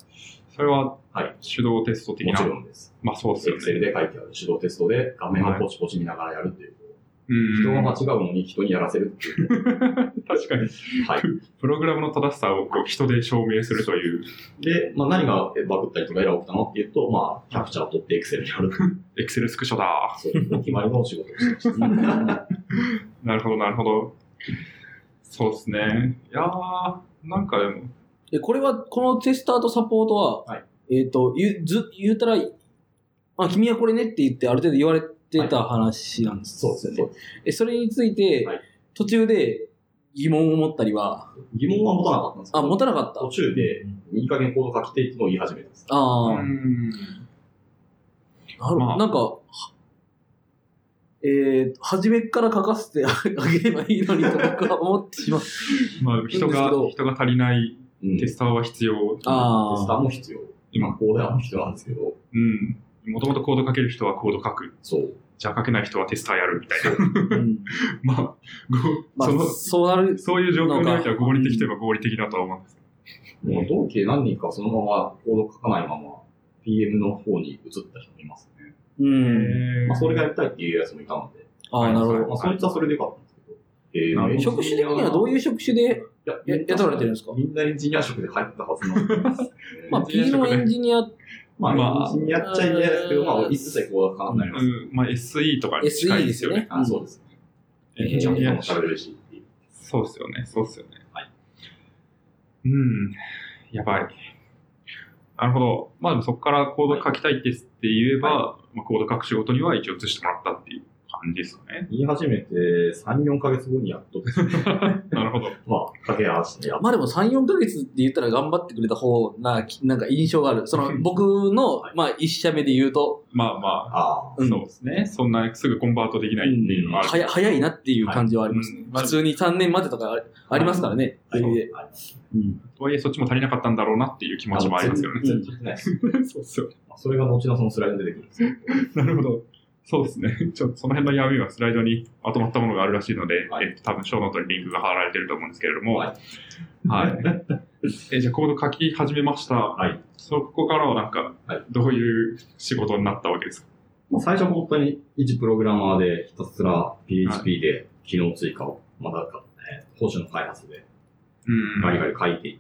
それは、 はい。 手動テスト的な。 もちろんです。 まあそうですよね。 Excel で書いてある手動テストで画面をポチポチ見ながらやるっていう。人が間違うのに人にやらせるっていう。 確かに。 はい。 プログラムの正しさをこう人で証明するという。 で、まあ何がバグったりとかエラー起きたのっていうと、まあ、キャプチャーを取って Excel にやる。 Excel スクショだ。 そう。お決まりの仕事をしてました。 なるほど、なるほど。そうですね。いやー、なんかでも。 これは、このテスターとサポートは、 はい、 言ったら、まあ、君はこれねって言ってある程度言われてた話なんですよね。 そうですね。 それについて、途中で疑問を持ったりは疑問は持たなかったんですけど。 持たなかった。 途中で、いい加減コード書きてっていうのを言い始めたんです。 なんか、初めから書かせてあげればいいのにと僕は思ってしまう。 まあ、人が足りないテスターは必要。テスターも必要。今、コーダーも必要なんですけど。 もともとコード書ける人はコード書く。 そう。 じゃあ書けない人はテスターやるみたいな。まあ、そういう状況においては合理的といえば合理的だとは思うんですけど。もう同期何人かそのままコード書かないまま PM の方に移った人もいますね。まあ、それがやりたいっていうやつもいたので。 なるほど。 まあ、そいつはそれでよかったんですけど。 職種的にはどういう職種で雇われてるんですか？ みんなエンジニア職で入ったはずなんです。 まあ、P のエンジニア、 まあ、エンジニアっちゃいけないですけど、まあ、一切こうはなります。 まあ、SE とかに近いですよね。 そうです。エンジニアも喋れるし。 そうですよね、そうですよね。はい。やばい。なるほど。まあでもそこからコード書きたいですって言えば、まあ、コード書く仕事には一応移してもらったっていう感じですかね。 言い始めて3、4ヶ月後にやっとですね。 なるほど。 まあ、掛け合わせてやっと。 まあでも3、4ヶ月って言ったら頑張ってくれた方なんか印象がある。僕の、まあ一社目で言うと。 まあ、そうですね。そんなすぐコンバートできないっていうのはある。 早いなっていう感じはありますね。普通に3年待てとかありますからね。 とはいえ、そっちも足りなかったんだろうなっていう気持ちもありますよね。 そうっすよ。それが後のそのスライドで出てくるんですよ。 なるほど。そうですね。その辺の闇はスライドにまとまったものがあるらしいので、多分ショーノートにリンクが貼られてると思うんですけれども、はい。じゃあコード書き始めました。はい。そこからはなんか、どういう仕事になったわけですか？ 最初は本当に一プログラマーでひたすら PHP で機能追加を、まだ保守の開発で、ガリガリ書いていって、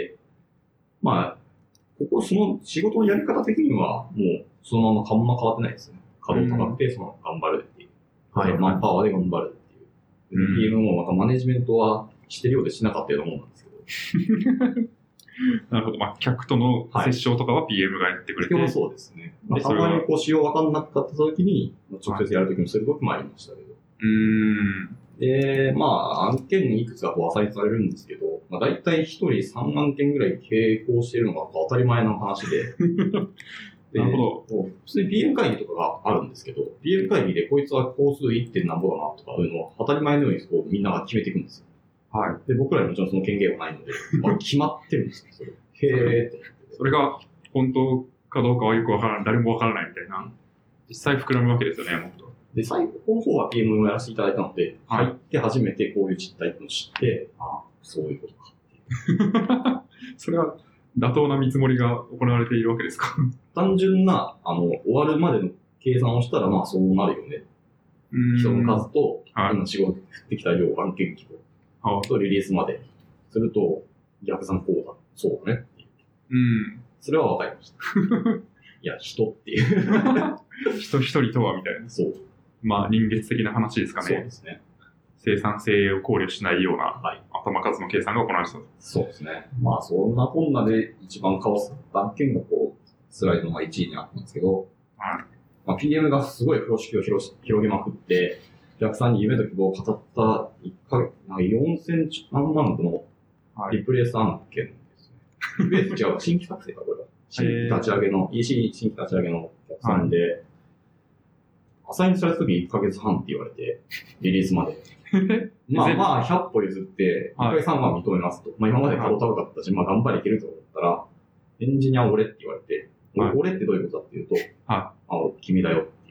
まあ、その仕事のやり方的には、もうそのままあんま変わってないですね。稼働高くて、頑張るっていう。マンパワーで頑張るっていう。PM もまたマネジメントはしてるようでしなかったようなもんなんですけど。 なるほど。まあ、客との接触とかは PM がやってくれて。 はそうですね。まあ、たまに仕様わかんなかった時に、直接やる時もする時もありましたけど。で、まあ、案件にいくつかアサインされるんですけど、まあ、だいたい一人3案件ぐらい並行しているのが当たり前の話で。 なるほど。 普通に PM 会議とかがあるんですけど、PM 会議でこいつは工数 1. 何ぼだなとかいうのを当たり前のようにみんなが決めていくんですよ。はい。で、僕らにもちろんその権限はないので、決まってるんですよ、それ。へーって。 それが本当かどうかはよくわからない、誰もわからないみたいな。実際膨らむわけですよね、もっと。 で、最後の方は PM をやらせていただいたので、入って初めてこういう実態を知って、そういうことかっていう。 それは妥当な見積もりが行われているわけですか？ 単純な、終わるまでの計算をしたら、まあそうなるよね。人の数と、今仕事降ってきた量、案件規模とリリースまですると、逆算こうだ、そうだねっていう。それは分かりました。いや、人っていう。 人一人とはみたいな。そう。まあ人月的な話ですかね。 そうですね。 生産性を考慮しないような、頭数の計算が行われてた。 そうですね。まあそんなこんなで一番カオスだった案件がスライドの1位にあったんですけど、まあ、PM がすごい風呂敷を広げまくって、お客さんに夢と希望を語った1ヶ月、4000何万のリプレイス案件ですね。リプレイス違う、新規作成か、これは。新規立ち上げの、EC 新規立ち上げのお客さんで、アサインされた時1ヶ月半って言われて、リリースまで。まあ、100歩譲って、1ヶ月半は認めますと。まあ今まで稼働高かったし、まあ頑張りいけると思ったら、エンジニア俺って言われて、俺ってどういうことだっていうと、君だよっていう。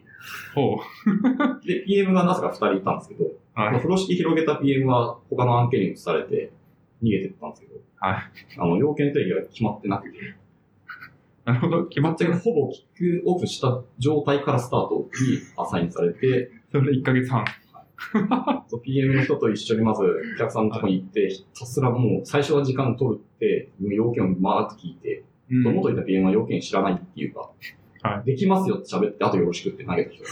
で、PM がなぜか2人いたんですけど、風呂敷広げた PM は他の案件に移されて逃げてったんですけど、要件定義が決まってなくて、 なるほど。決まってる。 ほぼキックオフした状態からスタートにアサインされて、 それで1ヶ月半。 PM の人と一緒にまずお客さんのところに行って、ひたすらもう最初は時間取るって、要件をバーっと聞いて、その元いた PM は要件知らないっていうか、できますよって喋って、あとよろしくって投げた人。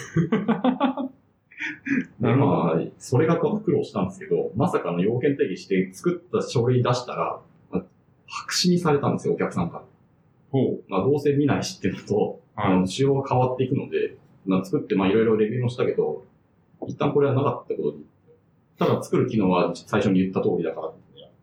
まあ、それが苦労したんですけど、まさかの要件定義して作った書類出したら、白紙にされたんですよ、お客さんから。まあ、どうせ見ないしっていうのと、仕様が変わっていくので、作っていろいろレビューもしたけど、一旦これはなかったことに。ただ作る機能は最初に言った通りだからってやって。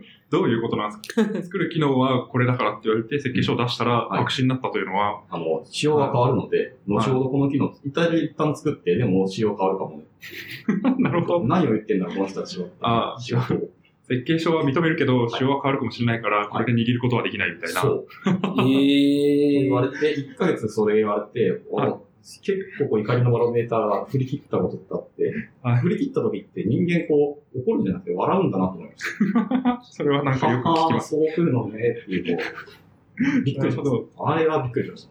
どういうことなんですか？作る機能はこれだからって言われて設計書を出したら白紙になったというのは、 仕様が変わるので、後ほどこの機能、一旦作って、でも仕様変わるかもね。 なるほど。 何を言ってんだろう、この人たちは。 設計書は認めるけど、仕様は変わるかもしれないから、これで握ることはできないみたいな。 そう。言われて、1ヶ月それ言われて、結構怒りのバロメーターが振り切ったことってあって、振り切った時って人間怒るんじゃなくて笑うんだなと思いました。 それはなんかよく聞きます。 そう来るのねっていう、びっくりしました。あれはびっくりしました。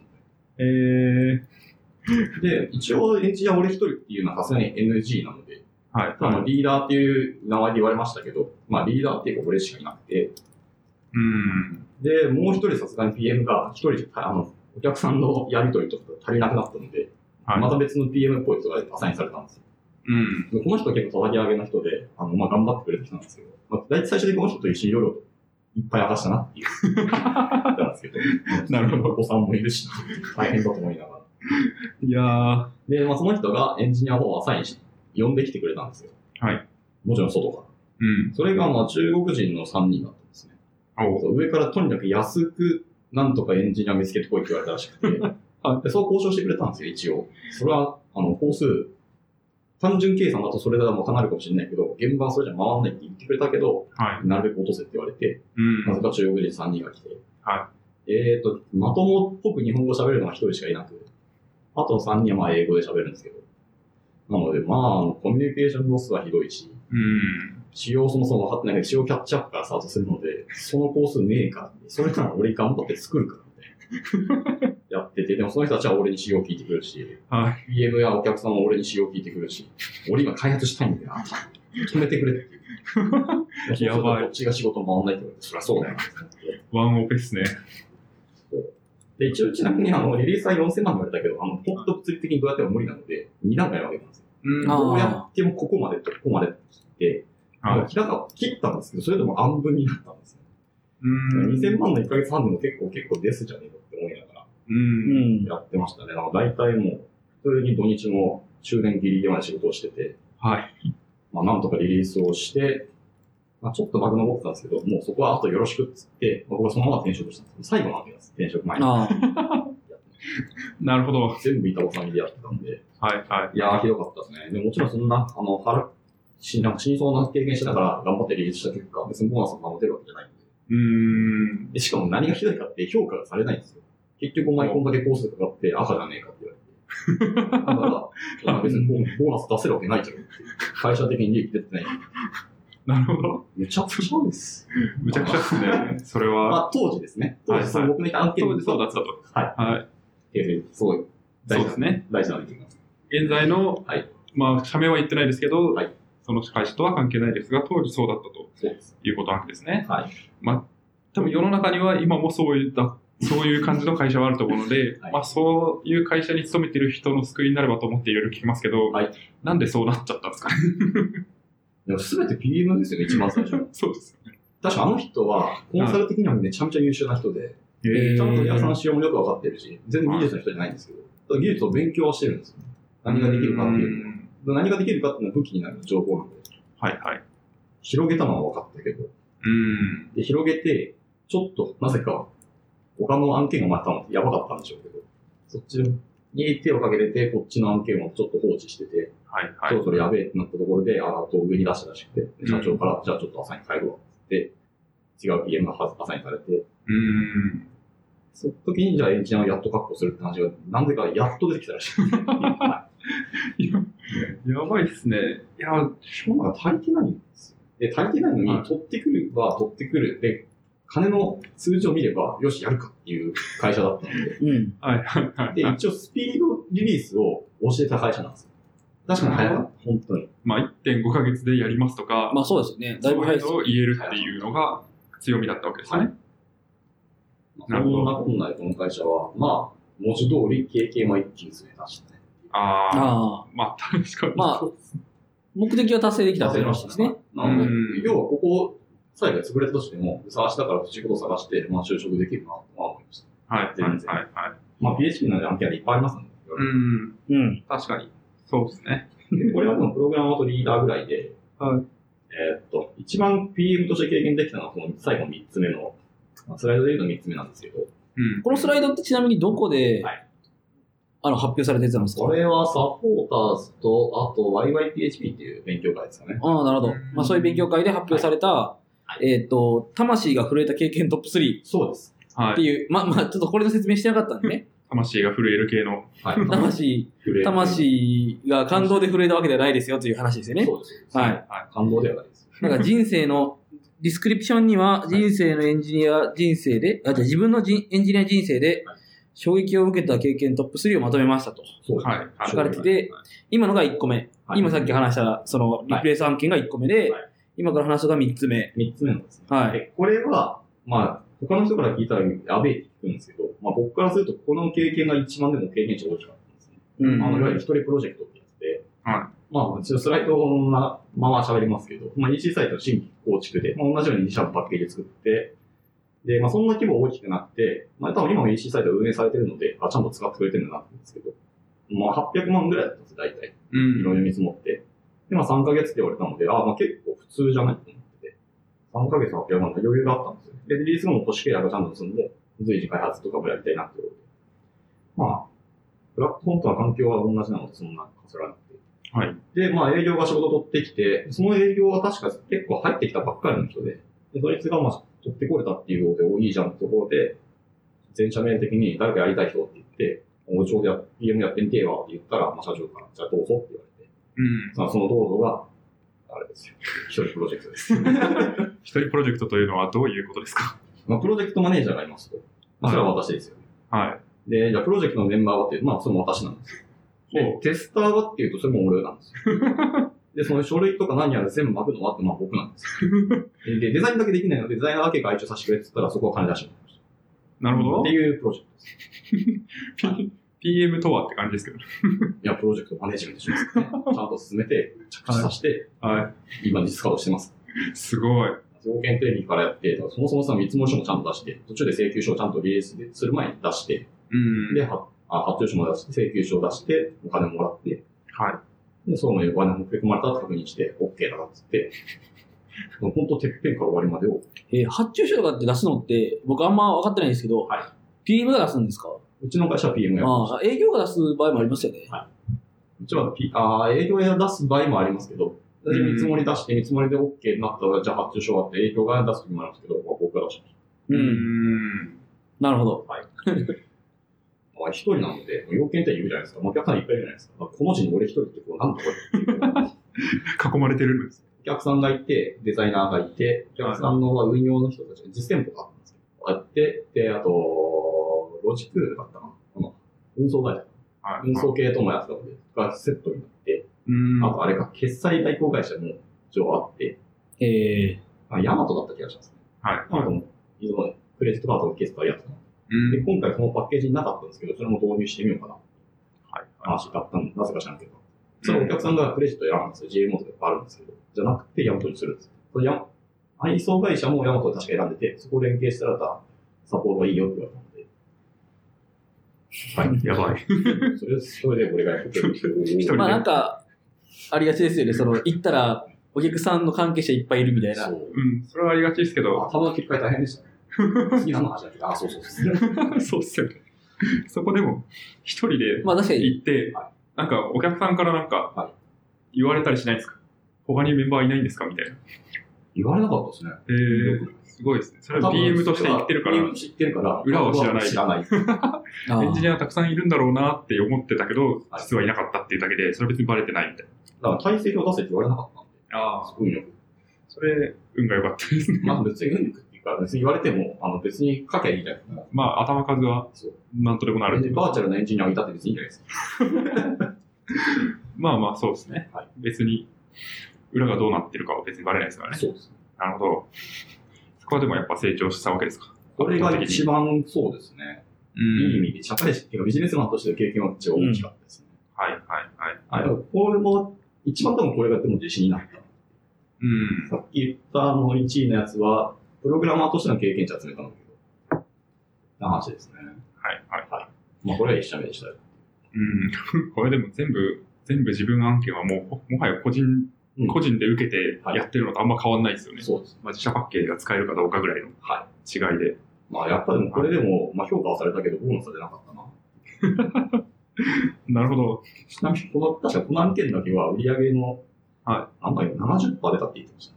で、一応エンジニア俺一人っていうのはさすがに NG なので、リーダーっていう名前で言われましたけど、まあリーダーっていうか俺しかいなくて、で、もう一人さすがに PM が一人お客さんのやりとりとか足りなくなったので、また別の PM っぽい人がアサインされたんですよ。この人は結構叩き上げの人で、まあ頑張ってくれてきたんですけど、大体最初にこの人と一緒にいろいろいっぱい明かしたなっていう。なんですけど。なるほど。お子さんもいるし、大変だと思いながら。 いやで、まあその人がエンジニアをアサインして、呼んできてくれたんですよ。もちろん外から。それがまあ中国人の3人だったんですね。上からとにかく安くなんとかエンジニア見つけてこいって言われたらしくて、でそう交渉してくれたんですよ、一応。それは、工数、単純計算だとそれだともかなるかもしれないけど、現場はそれじゃ回らないって言ってくれたけど、なるべく落とせって言われて、なぜか中国人3人が来て、まともっぽく日本語喋るのは1人しかいなく、あと3人はまあ英語で喋るんですけど、なのでまあ、コミュニケーションロスはひどいし、仕様そもそも分かってないけど、仕様キャッチアップからスタートするので、その工数ねえから、それから俺頑張って作るからみたいな。やってて、でもその人たちは俺に仕様聞いてくるし、PM やお客さんは俺に仕様聞いてくるし、俺今開発したいんだよな、止めてくれっていう。やばい。こっちが仕事回んないって言われて、そりゃそうだよな。 ワンオペっすね。 で、一応ちなみにリリースは4000万言われたけど、本当物理的にどうやっても無理なので、2段階分けたんですよ。どうやってもここまでとここまで切って、切ったんですけど、それでも半分になったんですよ。2000万の1ヶ月半でも結構ですじゃねえかって思いながら、やってましたね。大体もう、普通に土日も終電ギリギリまで仕事をしてて、まあなんとかリリースをして、まあちょっとバグ残ってたんですけど、もうそこはあとよろしくっつって、僕はそのまま転職したんですけど、最後のわけです。転職前に。 なるほど。 全部板挟みでやってたんで。いやーひどかったですね。でもちろんそんな、死にそうな経験しながら頑張ってリリースした結果、別にボーナスが持てるわけじゃないんで。でしかも何がひどいかって評価がされないんですよ。結局お前こんだけコースかかって赤じゃねえかって言われて。だから、別にボーナス出せるわけないじゃんって。会社的に利益出てない。 なるほど。 めちゃくちゃです。 めちゃくちゃですね。それは。 まあ当時ですね。当時僕のいた案件当時そうだったと。 すごい大事な案件です。現在の、まあ社名は言ってないですけど、その会社とは関係ないですが、当時そうだったということなんですね。まあ、多分世の中には今もそういう感じの会社はあると思うので、まあそういう会社に勤めている人の救いになればと思っていろいろ聞きますけど、なんでそうなっちゃったんですかね。 でも全て PM ですよね、一番最初。 そうですよね。 確かあの人は、コンサル的にはめちゃめちゃ優秀な人で、ちゃんと予算仕様もよくわかってるし、全然技術の人じゃないんですけど、技術を勉強はしてるんですよね。何ができるかっていうの。何ができるかっていうのは武器になる情報なので。広げたのは分かったけど。で、広げて、ちょっと、なぜか、他の案件がまたやばかったんでしょうけど、そっちに手をかけてて、こっちの案件をちょっと放置してて、そろそろやべえってなったところで、アラートを上に出したらしくて、社長から、じゃあちょっと朝に帰るわって、違う PM が朝にされて、その時にじゃあエンジニアをやっと確保するって話が、なんでかやっと出てきたらしい。 やばいですね。いや、 しょうが足りてないんですよ。で、足りてないのに、取ってくるは取ってくる。で、 金の数字を見れば、よし、やるかっていう会社だったので。 はいはいはい。 で、一応スピードリリースを教えた会社なんですよ。確かに早かった、本当に。 まあ、1.5 ヶ月でやりますとか、 まあそうですよね。だいぶ早いです。 そういうのを言えるっていうのが強みだったわけですね。 なるほど。そんなことないこの会社は、まあ、文字通り経験は一気に増えましたね。 ああ。まあ、確かに。 まあ、目的は達成できたという話ですね。 なので、要はここ、最後潰れたとしても、探したから仕事を探して、まあ就職できるなと思いました。 はい。全然。はい。 まあ PHP の案件はいっぱいありますので。確かに。そうですね。 これはでもプログラマーとリーダーぐらいで、一番 PM として経験できたのは、この最後の3つ目の、スライドで言うと3つ目なんですけど。 このスライドってちなみにどこで、発表されてたんですか？ これはサポーターズと、あと YYPHP っていう勉強会ですかね。 ああ、なるほど。まあそういう勉強会で発表された、魂が震えた経験トップ3。 そうです。 っていう、まあちょっとこれの説明してなかったんでね。 魂が震える系の。 魂が感動で震えたわけではないですよという話ですよね。 そうです。はい。感動ではないです。 なんか人生の、ディスクリプションには人生のエンジニア人生で、自分のエンジニア人生で衝撃を受けた経験トップ3をまとめましたと。 そう書かれてて、今のが1個目。今さっき話したそのリプレイス案件が1個目で、今から話すのが3つ目。 3つ目なんですね。 はい。 これは、まあ、他の人から聞いたらやべえって聞くんですけど、まあ僕からするとこの経験が一番でも経験値が大きかったんですね。いわゆる一人プロジェクトってやつで、まあ、一応スライドのまま喋りますけど、まあ EC サイトの新規構築で、まあ同じように2社のパッケージで作って、で、まあそんな規模大きくなって、まあ多分今も EC サイト運営されてるので、ちゃんと使ってくれてるんだなって言うんですけど、まあ800万ぐらいだったんですよ、大体。いろいろ見積もって。で、まあ3ヶ月って言われたので、まあ結構普通じゃないと思ってて、3ヶ月800万の余裕があったんですよ。で、リリース後も保守契約がちゃんと積んで、随時開発とかもやりたいなってことで。まあ、プラットフォームとは環境は同じなので、そんな稼がなくて。 はい。 で、まあ営業が仕事取ってきて、その営業は確か結構入ってきたばっかりの人で、そいつがまあ取ってこれたっていうことで、いいじゃんってところで、全社面的に誰かやりたい人って言って、おちょうどPM やってみてえわって言ったら、まあ社長から、じゃあどうぞって言われて、そのどうぞが、あれですよ。一人プロジェクトです。 一人プロジェクトというのはどういうことですか？ まあプロジェクトマネージャーがいますと。まあそれは私ですよね。 はい。 で、じゃあプロジェクトのメンバーはっていうと、まあそれも私なんですよ。で、テスターはっていうと、それも俺なんですよ。で、その書類とか何やら全部巻くのはって、まあ僕なんですよ。で、デザインだけできないので、デザイナーだけ外注させてくれって言ったら、そこは金出してもらいました。 なるほど。 っていうプロジェクトです。 PM とはって感じですけど。 いや、プロジェクトマネジメントしますね。ちゃんと進めて、着地させて、今実スカウトしてます。 すごい。 条件定義からやって、そもそもさ、見積書もちゃんと出して、途中で請求書をちゃんとリリースする前に出して、で、発注書も出して、請求書を出して、お金もらって、で、そのお金も振り込まれたと確認して、OK だっつって、本当てっぺんから終わりまでを。 発注書とかって出すのって、僕あんま分かってないんですけど、PM が出すんですか？ うちの会社は PM やる。 営業が出す場合もありますよね。 うちは営業が出す場合もありますけど、見積もり出して、見積もりで OK になったら、じゃあ発注書終わって営業が出す時もあるんですけど、僕が出しました。 なるほど。 一人なので、要件って言うじゃないですか。お客さんいっぱいいるじゃないですか。この字に俺一人ってなんだこれ囲まれてるんです。 お客さんがいて、デザイナーがいて、お客さんの運用の人たちが実店舗があったんですけど、あって、で、あと、ロジクールだったかな。運送会社。運送系ともやってたので、がセットになって、あとあれか、決済代行会社も一応あって、ヤマトだった気がしますね。ヤマトも、クレジットカードの決済やってたので、今回このパッケージになかったんですけど、それも導入してみようかな。話だったんなぜか知らんけど。そのお客さんがクレジット選ぶんですよ。GMO とかいっぱいあるんですけど、じゃなくてヤマトにするんですよ。それ配送会社もヤマトを確か選んでて、そこを連携したらサポートがいいよって言われたので。 やばい。 それで俺がやってるんですけど。 まあなんか、ありがちですよね。行ったら、お客さんの関係者いっぱいいるみたいな。 それはありがちですけど。 頭の切り替え大変でしたね。次何の話だっけ？そうそうそうっすよね。そこでも、一人でまあ確かに行って、なんかお客さんからなんか、言われたりしないですか？他にメンバーいないんですかみたいな。 言われなかったですね。 すごいですね。それは PM として言ってるから、裏は知らない。エンジニアたくさんいるんだろうなって思ってたけど、実はいなかったっていうだけで、それは別にバレてないみたいな。だから体制を出せって言われなかったんで。 運よく。それ、運が良かったですね。 まあ別に運よくっていうから別に言われても、別に書けばいいじゃないですか。 まあ、頭数は、なんとでもなる。 バーチャルなエンジニアをいたって別にいいじゃないですか。 まあまあ、そうですね。 はい、 別に、裏がどうなってるかは別にバレないですからね。 そうです。 なるほど。そこはでもやっぱ成長したわけですか。 これが一番そうですね。いい意味で、社会人っていうかビジネスマンとしての経験は一番大きかったですね。 はいはいはい。 だからこれも、一番多分これがでも自信になった。さっき言った1位のやつは、プログラマーとしての経験値集めたんだけど、な話ですね。 はいはいはい。 まあこれは一社目でしたよ。 これでも全部自分案件はもはや個人で受けてやってるのとあんま変わんないですよね。 そうです。 まあ自社パッケージが使えるかどうかぐらいの違いで。 まあやっぱりこれでも、まあ評価はされたけど、ボーナスは出なかったな。 なるほど。 ちなみに確かこの案件だけは売り上げの、何倍 70% 出たって言ってました。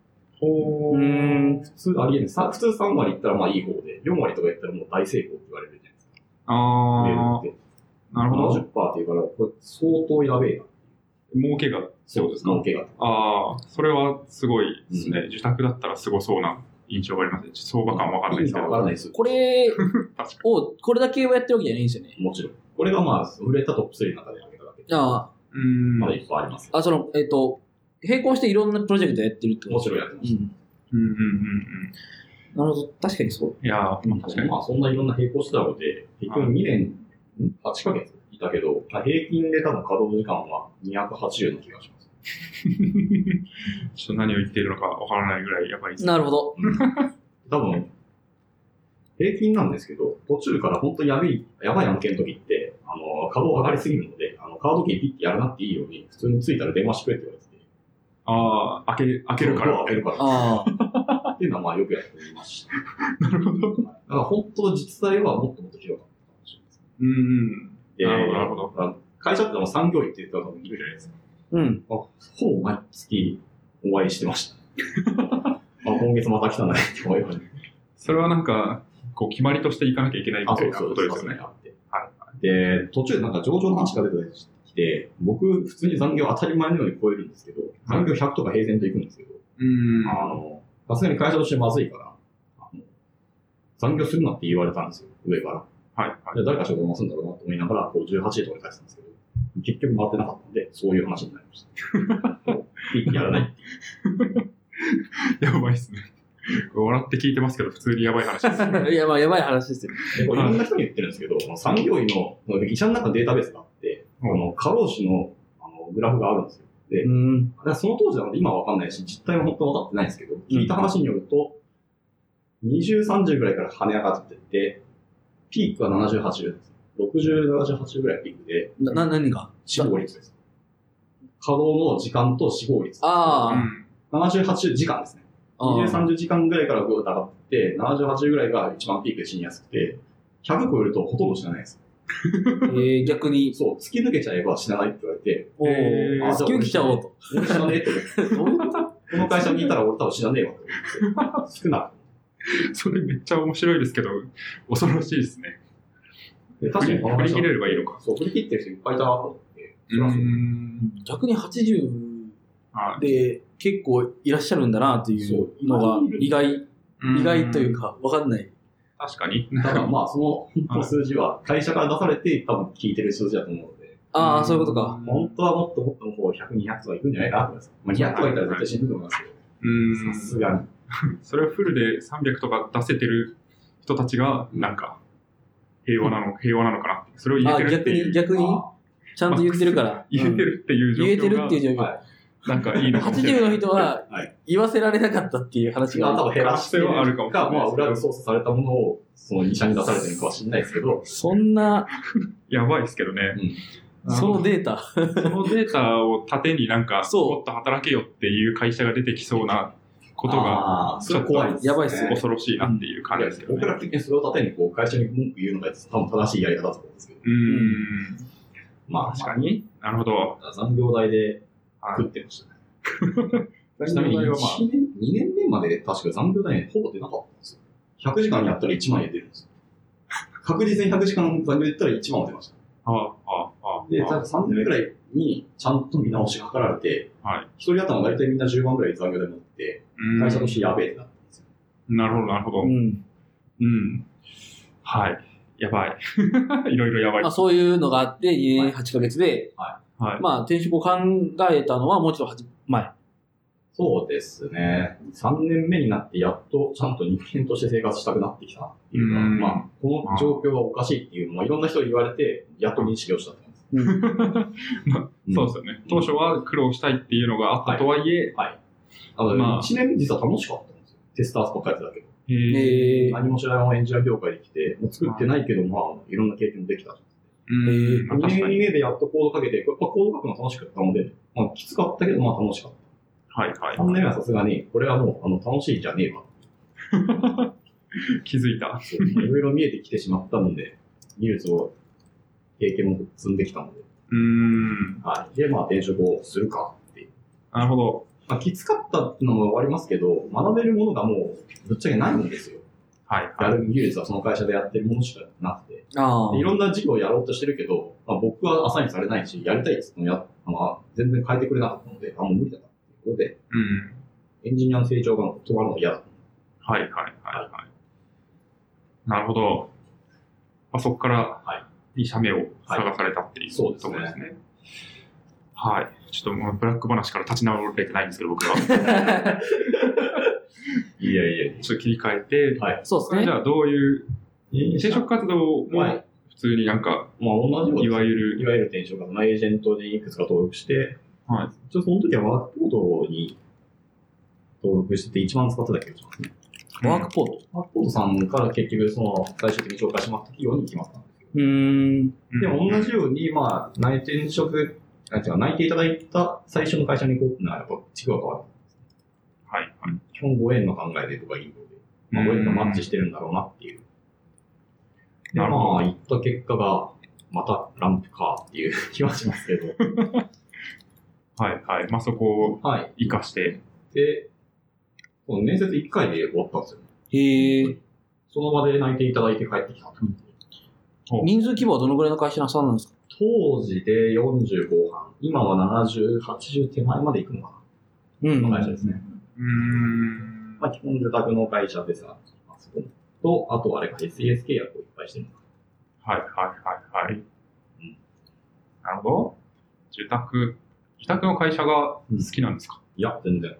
普通ありえない。普通3割いったらまあいい方で、4割とか言ったらもう大成功って言われるじゃないですか。なるほど。70% っていうから、これ相当やべえな。 儲けが、そうですか。 儲けが。 それはすごいですね。受託だったらすごそうな印象がありますね。相場感わかんないですけど。 わからないです。 これこれだけはやってるわけじゃないんですよね。 もちろん。これがまあ、売れたトップ3の中で挙げただけで。まだいっぱいあります。 並行していろんなプロジェクトやってるってこと。 もちろんやってます。 なるほど。確かにそう。 いやー、確かに。 まあ、そんないろんな並行してたので、結局2年、8ヶ月いたけど、平均で多分稼働時間は280の気がします。 ちょっと何を言っているのかわからないぐらいやばいです。 なるほど。 多分、平均なんですけど、途中から本当にやばい案件の時って、稼働上がりすぎるので、カードキーピッてやらなくていいように、普通に着いたら電話してくれって言われてて。 開けるから。 開けるから。っていうのはまあよくやっていました。なるほど。だから本当実際はもっともっと広かったかもしれないですね。なるほど。会社っても産業医って言ったら多分いるじゃないですか。ほぼ毎月お会いしてました。今月また来たねって思いました。 それはなんか、こう決まりとしていかなきゃいけないみたいなことですよね。 で、途中なんか上場の話が出てきて、僕普通に残業当たり前のように超えるんですけど、残業100とか平然と行くんですけど、さすがに会社としてまずいから、残業するなって言われたんですよ、上から。誰か仕事回すんだろうなと思いながら、こう18時とかで返してたんですけど、結局回ってなかったんで、そういう話になりました。やらない。 やばいっすね。笑って聞いてますけど、普通にやばい話です。 いや、まあ、やばい話ですよ。 いろんな人に言ってるんですけど、産業医の医者の中のデータベースがあって、過労死のグラフがあるんですよ。で、その当時なので今はわかんないし、実態は本当は分かってないんですけど、聞いた話によると、20、30ぐらいから跳ね上がってって、ピークは70、80です。60、70、80ぐらいピークで。 何が死亡率です。稼働の時間と死亡率。70、80時間ですね。20、30時間ぐらいからグーッと上がって、70、80ぐらいが一番ピークで死にやすくて、100超えるとほとんど死なないです。 逆に。 そう、突き抜けちゃえば死なないって言われて、 突き抜けちゃおうと。 俺死なねえって思って。この会社にいたら俺多分死なねえわと思って。少なく。 それめっちゃ面白いですけど、恐ろしいですね。 確かに振り切れればいいのか。 そう、振り切ってる人いっぱいいたなと思って。 逆に80で結構いらっしゃるんだなというのが意外というか分かんない。 確かに。 ただまあその数字は会社から出されて多分聞いてる数字だと思うので。 そういうことか。 本当はもっともっともう100、200とかいくんじゃないかなと思います。まあ200とかいったら絶対死ぬと思いますけど。さすがに。 それをフルで300とか出せてる人たちがなんか平和なのかな。それを言えてるっていう。 逆にちゃんと言ってるから。 言えてるっていう状況が。 言えてるっていう状況。 なんかいいのかもしれない。 80の人は言わせられなかったっていう話が多分減らしてはあるかもしれない。 まあ裏で操作されたものをその医者に出されてるのかは知らないですけど。 そんな。 やばいですけどね。 そのデータ。 そのデータを盾になんかもっと働けよっていう会社が出てきそうなことが、 それは怖いです。 やばいっすね。 恐ろしいなっていう感じですけどね。 僕ら的にそれを盾にこう会社に文句言うのが多分正しいやり方だと思うんですけど。まあ確かに。なるほど。 残業代で食ってましたね。ちなみに2年目まで確か残業代ほぼ出なかったんですよ。100時間やったら1万円出るんですよ。確実に100時間残業やったら1万円出ました。で、3年目ぐらいにちゃんと見直しが図られて、1人頭大体みんな10万ぐらい残業代持って、会社としてやべえってなったんですよ。 なるほど、なるほど。 うん。 はい。やばい。いろいろやばい。 まあそういうのがあって、2年8ヶ月で、 はい。 まあ転職を考えたのはもうちょっと前。 そうですね。3年目になってやっとちゃんと人間として生活したくなってきたっていうか、まあ、この状況がおかしいっていうのは、いろんな人に言われて、やっと認識をしたって感じです。 そうですよね。当初は苦労したいっていうのがあったとはいえ、 はい。1年実は楽しかったんですよ。テスターズばっかりやってたけど。何も知らないエンジニア業界に来て、もう作ってないけど、まあ、いろんな経験もできた。2年目でやっとコードかけて、やっぱコード書くの楽しかったので、まあ、きつかったけど、まあ楽しかった。 はいはい。 3年目はさすがに、これはもう楽しいじゃねえわ。 気づいた。 いろいろ見えてきてしまったので、技術を、経験も積んできたので。はい。で、まあ転職をするかっていう。 なるほど。 まあ、きつかったのもありますけど、学べるものがもう、ぶっちゃけないんですよ。 はい、 やる技術はその会社でやってるものしかなくて。いろんな事業をやろうとしてるけど、まあ、僕はアサインされないし、やりたいって言っても全然変えてくれなかったので、もう無理だなっていうことで、エンジニアの成長が止まるのが嫌だ。 はいはいはいはい。なるほど。まあ、そこから2社目を探されたっていうところですね。そうですね。はい。ちょっともうブラック話から立ち直れてないんですけど、僕は。 いやいや。 ちょっと切り替えて、 はい。そうですね。 じゃあどういう転職活動も普通になんか、 まあ同じよういわゆる転職活動、エージェントにいくつか登録して、 はい。 その時はワークポートに登録してて一番使ってたけど、 ワークポートワークポートさんから結局最終的に紹介してもらった企業に決まったんですけど。でも同じように、まあ、内定いただいた最初の会社に行こうっていうのはやっぱ軸が変わる。 はいはい。 基本ご縁の考えでとかいいので、まあ、ご縁がマッチしてるんだろうなっていう。で、まあ、行った結果が、またランプかっていう気はしますけど。 はいはい。まあ、そこを活かして。 で、面接1回で終わったんですよ。 へえ。 その場で内定いただいて帰ってきた。 人数規模はどのぐらいの会社なさんなんですか？ 当時で40後半。今は70、80手前まで行くのかな。の会社ですね。まあ、基本住宅の会社ですが、と、あとあれか SES 契約をいっぱいしてるのか。 はいはいはいはい。なるほど。自宅の会社が好きなんですか？ いや、全然。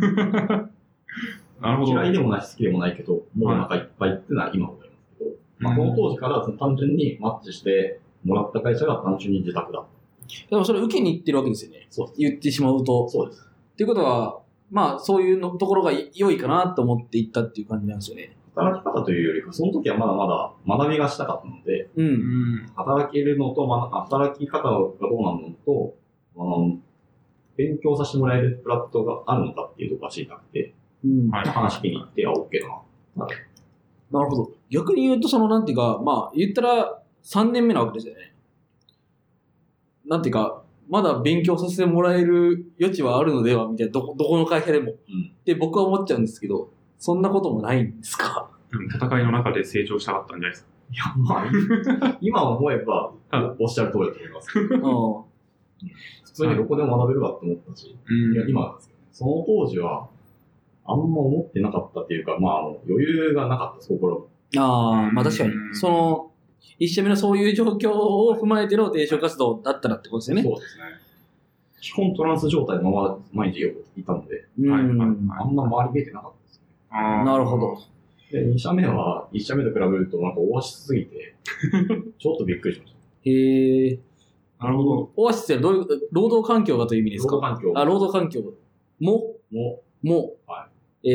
なるほど。 嫌いでもないし好きでもないけど、もうお腹いっぱいってのは今思いますけど、まあ、この当時から単純にマッチしてもらった会社が単純に自宅だ。 でもそれ受けに行ってるわけですよね。 そうです。 言ってしまうと。 そうです。 っていうことは、まあそういうところが良いかなと思って行ったっていう感じなんですよね。 働き方というよりか、その時はまだまだ学びがしたかったので、働けるのと、働き方がどうなのと、勉強させてもらえるプラットがあるのかっていうところが知りたくて、話聞きに行って、OK だな。 なるほど。逆に言うと、なんていうか、まあ、言ったら3年目なわけですよね。なんていうか、まだ勉強させてもらえる余地はあるのではみたいな、どこの会社でも。で、僕は思っちゃうんですけど、そんなこともないんですか？ 戦いの中で成長したかったんじゃないですか。 いや、まあ、今思えば、おっしゃる通りだと思います。普通にどこでも学べるわって思ったし、いや今なんですけどね、その当時は、あんま思ってなかったっていうか、まあ、余裕がなかったです、心も。まあ確かに。一社目のそういう状況を踏まえての転職活動だったらってことですよね。 そうですね。基本トランス状態のまま毎日いたので、あんま周り見えてなかったですね。 なるほど。 で、2社目は、1社目と比べるとなんかオアシスすぎて、ちょっとびっくりしました。 へえ。なるほど。オアシスってどういう、労働環境がという意味ですか？ 労働環境。 労働環境も。 はい。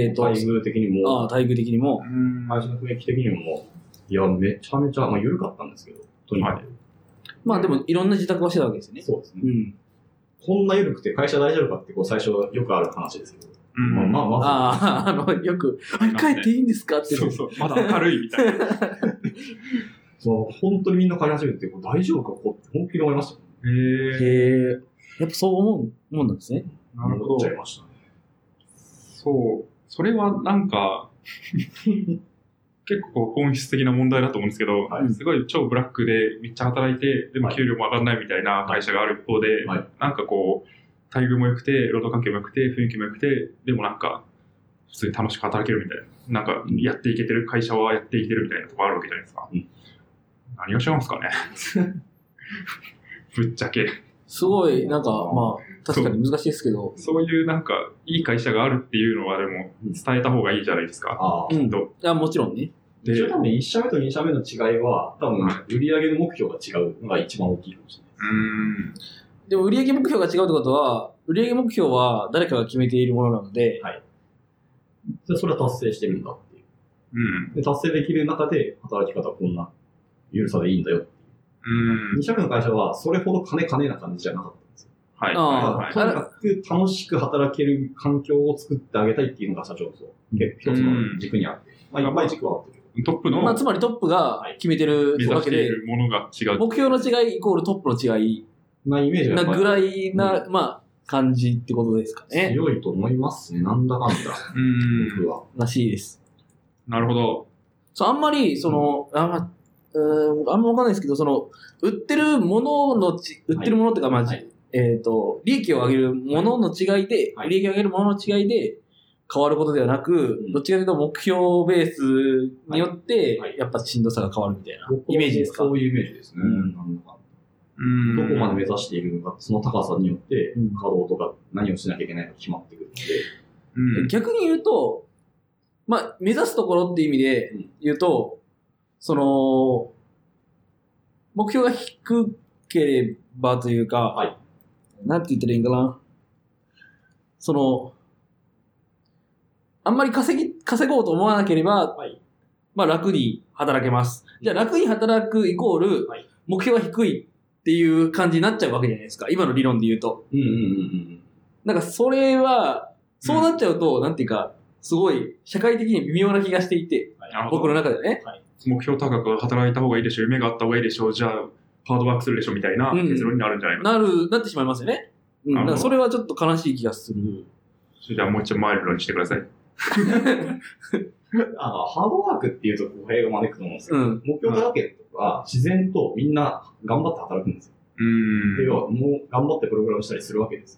待遇的にも。 待遇的にも。 会社の雰囲気的にも。いや、めちゃめちゃ、まあ、緩かったんですけど、とにかく。 まあでも、いろんな自宅はしてたわけですよね。 そうですね。こんな緩くて会社大丈夫かって、最初よくある話ですけど。よく、帰っていいんですかって。 そうそう。まだ明るいみたいな。 本当にみんな帰り始めて、大丈夫かって本気で思いました。 へえ。やっぱそう思うもんなんですね。 なるほど。 思っちゃいましたね。 そう。それはなんか、結構本質的な問題だと思うんですけど、すごい超ブラックでめっちゃ働いて、でも給料も上がらないみたいな会社がある一方で、なんかこう、待遇も良くて、労働環境も良くて、雰囲気も良くて、でもなんか、 普通に楽しく働けるみたいな。なんか、やっていけてる、会社はやっていけてるみたいなとこあるわけじゃないですか。何が違うんですかね。ぶっちゃけ。 すごい、なんか、まあ、確かに難しいですけど。 そういうなんか、いい会社があるっていうのはでも、伝えた方がいいじゃないですか。 きっと。いや、もちろんね。 で、多分1社目と2社目の違いは、多分、売上の目標が違うのが一番大きいかもしれないです。 でも、売上目標が違うってことは、売上目標は誰かが決めているものなので、 はい。で、それは達成してるんだっていう。で、達成できる中で、働き方こんな、許さでいいんだよっていう。2社目の会社は、それほど金な感じじゃなかったんですよ。はい。とにかく楽しく働ける環境を作ってあげたいっていうのが社長の一つの軸にあって。まあ、いっぱい軸はあったけど。 トップの。 まあ、つまりトップが決めてるわけで、 目指しているものが違う。 目標の違いイコールトップの違い。 なイメージがなぐらいな、まあ、感じってことですかね。 強いと思いますね。なんだかんだ。僕は。 らしいです。 なるほど。 そう、あんまり、あんまわかんないですけど、売ってるものってか、まあ、利益を上げるものの違いで、利益を上げるものの違いで変わることではなく、どっちかというと目標ベースによって、やっぱしんどさが変わるみたいなイメージですか？ そういうイメージですね。どこまで目指しているのか、その高さによって、稼働とか何をしなきゃいけないか決まってくるので。 逆に言うと、まあ、目指すところっていう意味で言うと、目標が低ければというか、なんて言ったらいいんかな。あんまり稼ごうと思わなければ、まあ楽に働けます。じゃあ楽に働くイコール、目標が低いっていう感じになっちゃうわけじゃないですか。今の理論で言うと。なんかそれは、そうなっちゃうと、なんていうか、すごい社会的に微妙な気がしていて、僕の中でね。 目標高く働いた方がいいでしょ、夢があった方がいいでしょ、じゃあ、ハードワークするでしょみたいな結論になるんじゃないかなってしまいますよね。だからそれはちょっと悲しい気がする。 じゃあもう一度マイルドにしてください。 ハードワークっていうと語弊が招くと思うんですけど、目標だらけとか自然とみんな頑張って働くんですよ。で要はもう頑張ってプログラムしたりするわけです。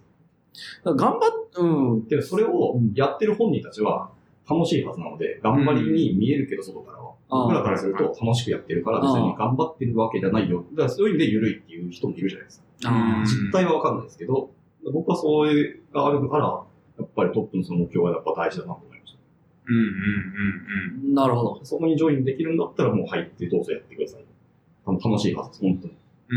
でそれをやってる本人たちは楽しいはずなので、頑張りに見えるけど外からは。僕らからすると楽しくやってるから別に頑張ってるわけじゃないよ。だからそういう意味で緩いっていう人もいるじゃないですか。実態はわかんないですけど、僕はそういうがあるから、やっぱりトップのその目標がやっぱ大事だなと思いました。 なるほど。 そこにジョインできるんだったらもう入ってどうぞやってください。楽しいはずです、本当に。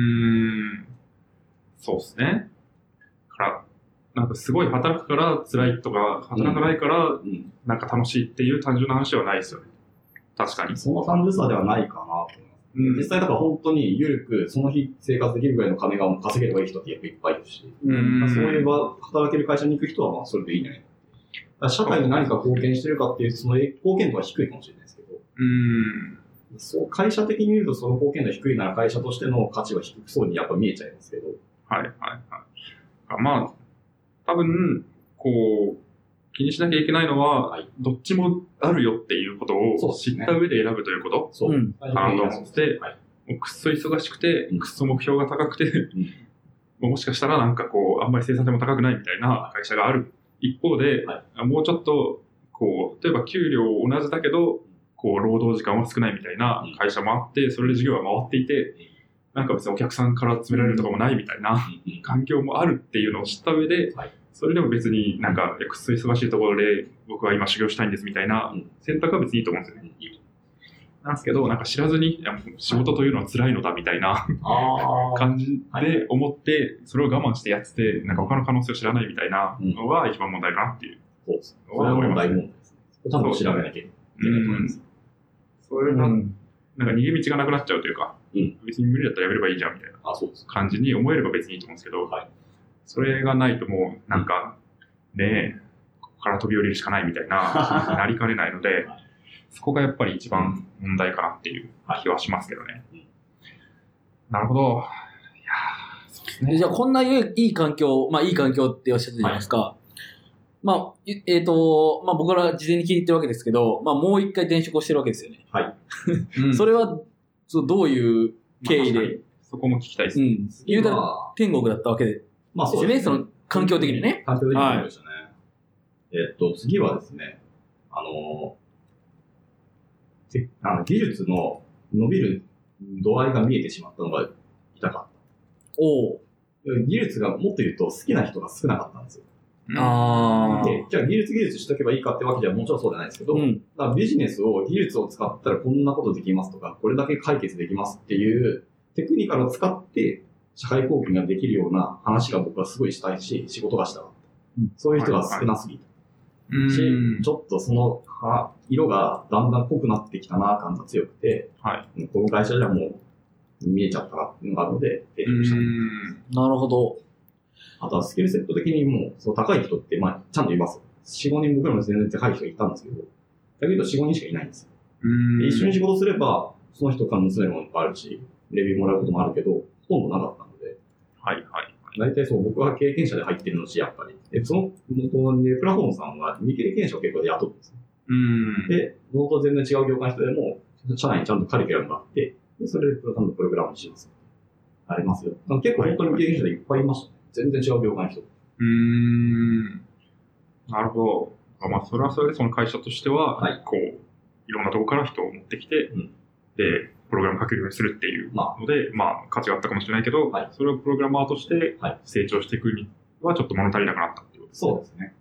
そうですね。なんかすごい働くから辛いとか、働かないからなんか楽しいっていう単純な話ではないですよね。確かに。 その単純さではないかなと思います。実際だから本当に緩くその日生活できるぐらいの金が稼げればいい人ってやっぱいっぱいいるし、そういう場、働ける会社に行く人はまあそれでいいんじゃないか。社会に何か貢献してるかっていうその貢献度は低いかもしれないですけど、そう会社的に見るとその貢献度低いなら会社としての価値は低そうにやっぱ見えちゃいますけど。 まあ多分こう気にしなきゃいけないのは、どっちもあるよっていうことを知った上で選ぶということかなと思って、もうくっそ忙しくて、くっそ目標が高くて、もしかしたらなんかこう、あんまり生産性も高くないみたいな会社がある一方で、もうちょっと、こう、例えば給料同じだけど、こう、労働時間は少ないみたいな会社もあって、それで事業が回っていて、なんか別にお客さんから詰められるとかもないみたいな環境もあるっていうのを知った上で、それでも別になんか、くっそ忙しいところで僕は今修行したいんですみたいな選択は別にいいと思うんですよね。なんですけど、なんか知らずに仕事というのは辛いのだみたいな感じで思って、それを我慢してやってて、なんか他の可能性を知らないみたいなのは一番問題かなっていう。 そうです。それは問題ですね。ちゃんと調べなきゃいけないと思います。 それが、なんか逃げ道がなくなっちゃうというか、別に無理だったらやめればいいじゃんみたいな感じに思えれば別にいいと思うんですけど、それがないともうなんか、ねえ、ここから飛び降りるしかないみたいな、なりかねないので、そこがやっぱり一番問題かなっていう気はしますけどね。なるほど。いやそうですね。じゃあこんないい環境、まあいい環境っておっしゃったじゃないですか。まあ、まあ僕ら事前に聞いてるわけですけど、まあもう一回転職をしてるわけですよね。それは、どういう経緯で、 そこも聞きたいですね。 言うたら天国だったわけで。まあそうですね。その環境的にね。 環境的にそうでしたね。次はですね、 技術の伸びる度合いが見えてしまったのが痛かった。技術がもっと言うと好きな人が少なかったんですよ。で、じゃあ技術しとけばいいかってわけじゃもちろんそうじゃないですけど、だからビジネスを技術を使ったらこんなことできますとか、これだけ解決できますっていうテクニカルを使って社会貢献ができるような話が僕はすごいしたいし、仕事がしたかった。そういう人が少なすぎた。ちょっとその色がだんだん濃くなってきたな感が強くて、この会社じゃもう見えちゃったなっていうのがあるので、転職した。 なるほど。 あとはスキルセット的にもその高い人って、ちゃんといます。4、5人僕らも全然高い人がいたんですけど、だけど4、5人しかいないんですよ。一緒に仕事すれば、その人から盗めるものがあるし、レビューもらうこともあるけど、ほとんどなかったので。大体僕は経験者で入ってるのし、やっぱり。その元で、プラフォームさんは未経験者を結構雇ってるんですよ。で、元と全然違う業界の人でも、社内にちゃんとカリキュラムがあって、でそれでちゃんとプログラムにします。ありますよ。結構本当に未経験者でいっぱいいましたね。全然違う業界の人。 なるほど。それはそれでその会社としては、いろんなところから人を持ってきて、で、プログラム書けるようにするっていうので、価値があったかもしれないけど、それをプログラマーとして成長していくにはちょっと物足りなくなったっていうことですね。 そうですね。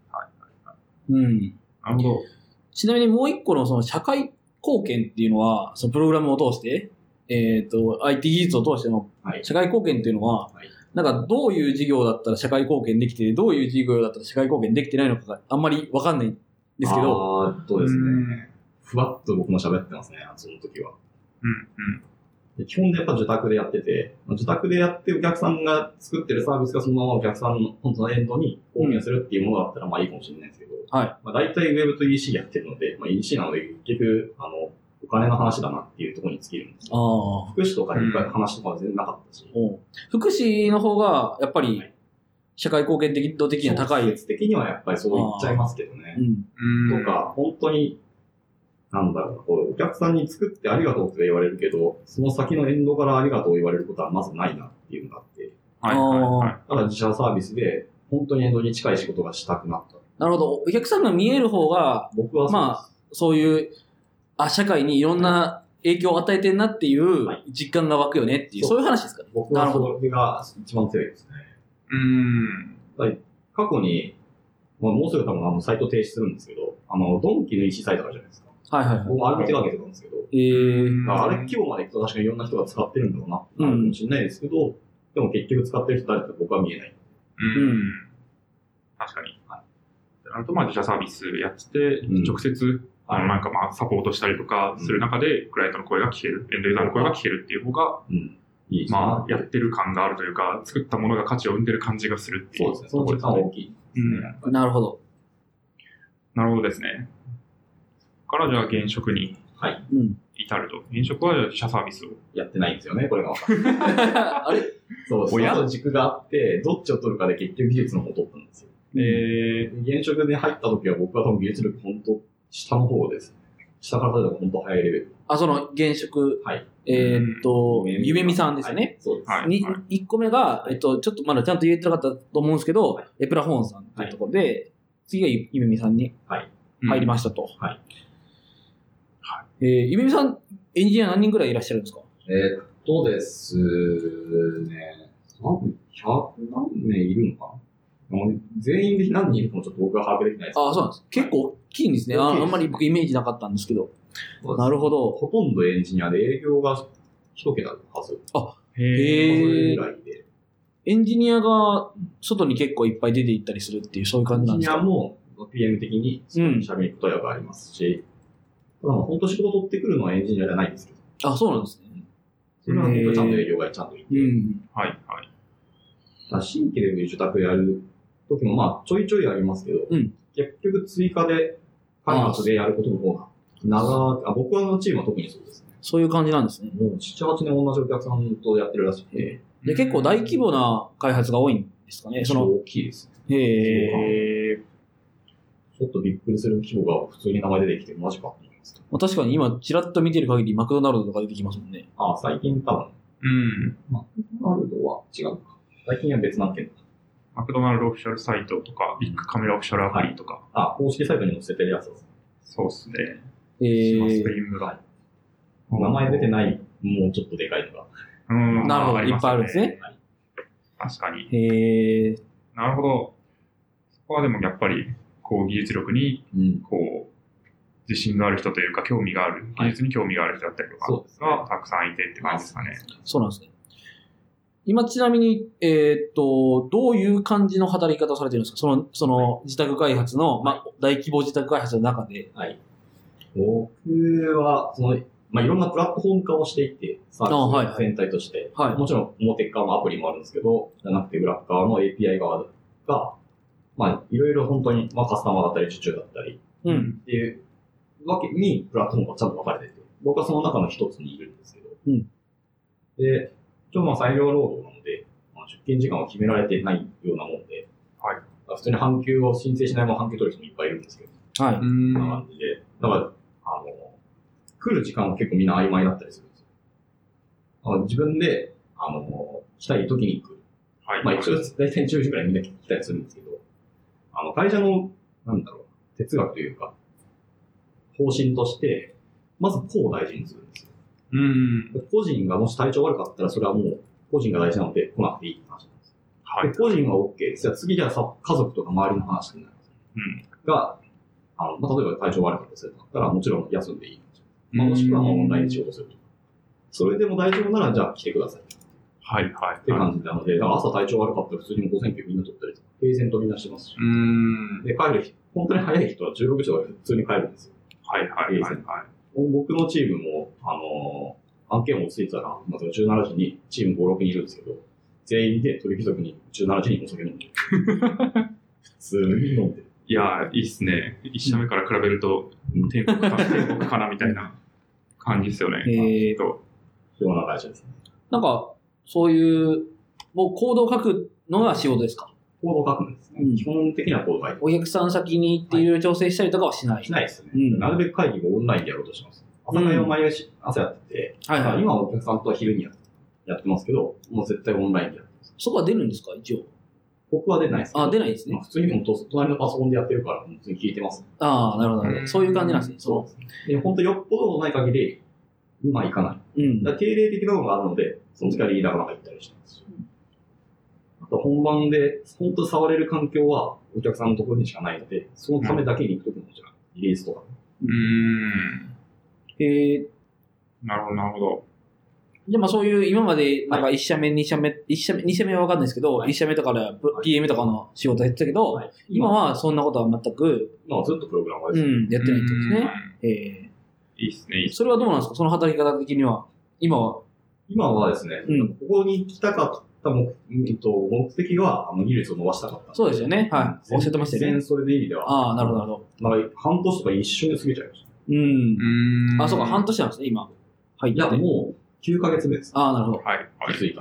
なるほど。 ちなみにもう一個のその社会貢献っていうのは、そのプログラムを通して、IT 技術を通しての社会貢献っていうのは、なんかどういう事業だったら社会貢献できて、どういう事業だったら社会貢献できてないのかがあんまりわかんないんですけど。 そうですね。ふわっと僕も喋ってますね、その時は。基本でやっぱ受託でやってて、受託でやってお客さんが作ってるサービスがそのままお客さんの本当のエンドに貢献するっていうものだったらいいかもしれないですけど、大体 Web と EC やってるので、EC なので結局、お金の話だなっていうところに尽きるんですよ。福祉とかに話とかは全然なかったし。 福祉の方がやっぱり社会貢献度的には高い。 直接的にはやっぱりそう言っちゃいますけどね。とか、本当にお客さんに作ってありがとうって言われるけど、その先のエンドからありがとう言われることはまずないなっていうのがあって。ただ自社サービスで本当にエンドに近い仕事がしたくなった。 なるほど。お客さんが見える方が、 僕はそういう、社会にいろんな影響を与えてるなっていう実感が湧くよねっていう、そういう話ですかね。 僕はそれが一番強いですね。過去に、もうすぐ多分サイト停止するんですけど、ドンキの EC サイトあるじゃないですか。僕あれも手がけてたんですけど、あれ規模まで行くと確かにいろんな人が使ってるんだろうな、かもしれないですけど、でも結局使ってる人誰か僕は見えない。 確かに。あと自社サービスやってて、直接、サポートしたりとかする中で、クライアントの声が聞ける、エンドユーザーの声が聞けるっていう方が、やってる感があるというか、作ったものが価値を生んでる感じがするっていう。 そうですね。その時間は大きいですね。 なるほど。 なるほどですね。からじゃあ現職に至ると。現職は自社サービスをやってないんですよね、これが分かる。あれそう、その軸があって、どっちを取るかで結局技術の方を取ったんですよ。現職で入った時は僕は多分技術力本当下の方です。下から例えば本当早いレベル。 その現職。ゆめみさんですね。 そうです。 1個目が、ちょっとまだちゃんと言えてなかったと思うんですけど、プラフォーンさんというところで、次がゆめみさんに入りましたと。ゆめみさん、エンジニア何人ぐらいいらっしゃるんですか？ ですね、多分100何名いるのかな？全員で何人いるかもちょっと僕は把握できないです。 そうなんです。結構大きいんですね。あんまり僕イメージなかったんですけど。なるほど。 ほとんどエンジニアで営業が一桁のはず。 へー。エンジニアが外に結構いっぱい出ていったりするっていう、そういう感じなんですか？ エンジニアも PM 的に喋りことやがありますし、ただ本当仕事取ってくるのはエンジニアじゃないんですけど。 そうなんですね。 それは本当ちゃんと営業がちゃんといて。新規で受託やる時もちょいちょいありますけど、結局追加で開発でやることの方が僕のチームは特にそうですね。 そういう感じなんですね。 もう7、8年同じお客さんとやってるらしくて。 で結構大規模な開発が多いんですかね。 大きいですね。ちょっとびっくりする規模が普通に名前出てきてマジかって思います。 確かに今ちらっと見てる限りマクドナルドとか出てきますもんね。 最近多分。マクドナルドは違うか。最近は別な件だ。 マクドナルドオフィシャルサイトとか、ビッグカメラオフィシャルアプリとか。 公式サイトに載せてるやつです。 そうですね。 スプリムが。 名前出てない、もうちょっとでかいのが。 なるほど、いっぱいあるんですね。 確かに。なるほど。そこはでもやっぱり、こう、技術力に、こう、自信がある人というか、興味がある、技術に興味がある人だったりとかがたくさんいてって感じですかね。 そうなんですね。今ちなみに、どういう感じの働き方をされてるんですか？その自宅開発の、大規模自宅開発の中で。 はい。僕は、いろんなプラットフォーム化をしていって、サービス全体として。もちろん、表側のアプリもあるんですけど、じゃなくて、裏側の API 側が、いろいろ本当に、カスタマーだったり、受注だったり、っていうわけに、プラットフォームがちゃんと分かれてて、僕はその中の一つにいるんですけど、で、一応裁量労働なので、出勤時間は決められてないようなもんで、普通に半休を申請しないまま半休取る人もいっぱいいるんですけど、そんな感じで、だから、来る時間は結構みんな曖昧だったりするんですよ。自分で、来たい時に来る。一応、大体10時くらいみんな来たりするんですけど、会社の、哲学というか、方針として、まず個を大事にするんですよ。個人がもし体調悪かったら、それはもう、個人が大事なので来なくていいって話なんです。で個人は OK です。じゃあ次じゃあ家族とか周りの話になるんですが、例えば体調悪かったりするんだったら、もちろん休んでいいんですよ。もしくはオンラインで仕事するとか。それでも大丈夫なら、じゃあ来てください。って感じなので、だから朝体調悪かったら普通に午前休みんな取ったりとか、平然とみんなしてますし。で、帰る人、本当に早い人は16時とか普通に帰るんですよ。僕のチームも、案件を落ち着いたら、17時にチーム5、6人いるんですけど、全員で取引先に17時にお酒飲んでる。普通に飲んでる。 いやー、いいっすね。一社目から比べると、天国かなみたいな感じですよね。 ような会社ですね。 なんか、そういう、もうコードを書くのが仕事ですか？ コードを書くんですね。基本的にはコードを書いて。 お客さん先に行っていろいろ調整したりとかはしない？ しないですね。なるべく会議もオンラインでやろうとします。朝会を毎朝やってて、今はお客さんとは昼にやってますけど、もう絶対オンラインでやってます。 そこは出るんですか、一応？ 僕は出ないです。 出ないですね。 普通に隣のパソコンでやってるから、普通に聞いてます。 なるほど。そういう感じなんですね。 そう。で、本当よっぽどない限り、今行かない。だから定例的なのがあるので、その時はリーダーが入ったりしてます。あと本番で、本当触れる環境はお客さんのところにしかないので、そのためだけに行くときももちろん、リリースとか。 なるほど、なるほど。 じゃあそういう今までなんか1社目、2社目はわかんないですけど、1社目とかで PM とかの仕事やってたけど、今はそんなことは全く、 今はずっとプログラマーです。 やってないってことですね。 いいっすね。 それはどうなんですか？その働き方的には。今はですね、ここに来たかった目的は、技術を伸ばしたかった。 そうですよね。おっしゃってましたよね。 それで意味では。 なるほど。 半年とか一瞬で過ぎちゃいました。 そうか、半年なんですね、今。 いや、もう9ヶ月目です。 なるほど。 気づいた。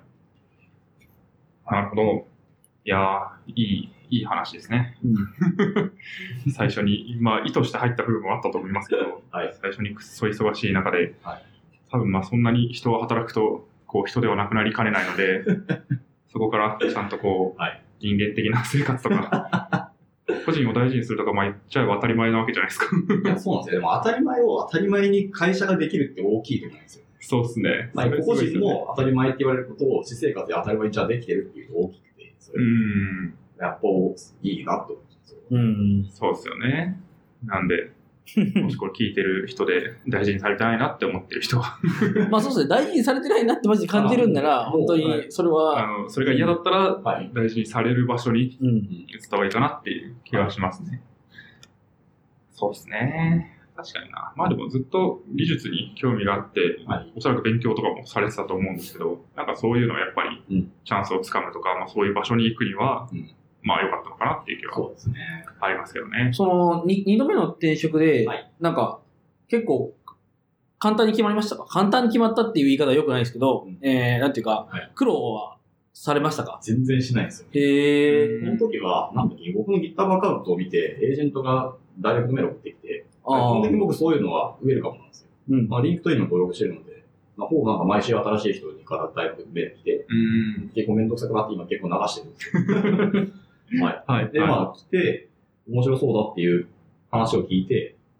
なるほど。いやー、いい話ですね。最初に、意図して入った部分もあったと思いますけど、最初にくっそ忙しい中で、多分そんなに人が働くと、人ではなくなりかねないので、そこからちゃんと人間的な生活とか、個人を大事にするとか、言っちゃえば当たり前なわけじゃないですか。 いや、そうなんですよ。でも当たり前を当たり前に会社ができるって大きいと思うんですよ。 そうですね。 個人も当たり前って言われることを私生活で当たり前にじゃあできてるっていうと大きくて、やっぱいいなと思うんですよ。そうですよね。なんで、もしこれ聞いてる人で大事にされてないなって思ってる人はそうですね。大事にされてないなってマジで感じるんなら、本当にそれは。 それが嫌だったら、大事にされる場所に移った方がいいかなっていう気がしますね。そうですね。確かにな。でもずっと技術に興味があって、おそらく勉強とかもされてたと思うんですけど、なんかそういうのはやっぱりチャンスをつかむとか、そういう場所に行くには、良かったのかなっていう気はありますけどね。 その2度目の転職で、なんか結構簡単に決まりましたか？簡単に決まったっていう言い方は良くないですけど、なんていうか、苦労はされましたか？ 全然しないですよ。この時は、僕の GitHub アカウントを見て、エージェントがダイレクトメールを送ってきて、基本的に僕そういうのはウェルカムなんですよ。リンクトインも登録してるので、ほぼ毎週新しい人にからダイレクトメール来て、結構めんどくさくなって今結構流してるんですよ。で、来て、面白そうだっていう話を聞いて、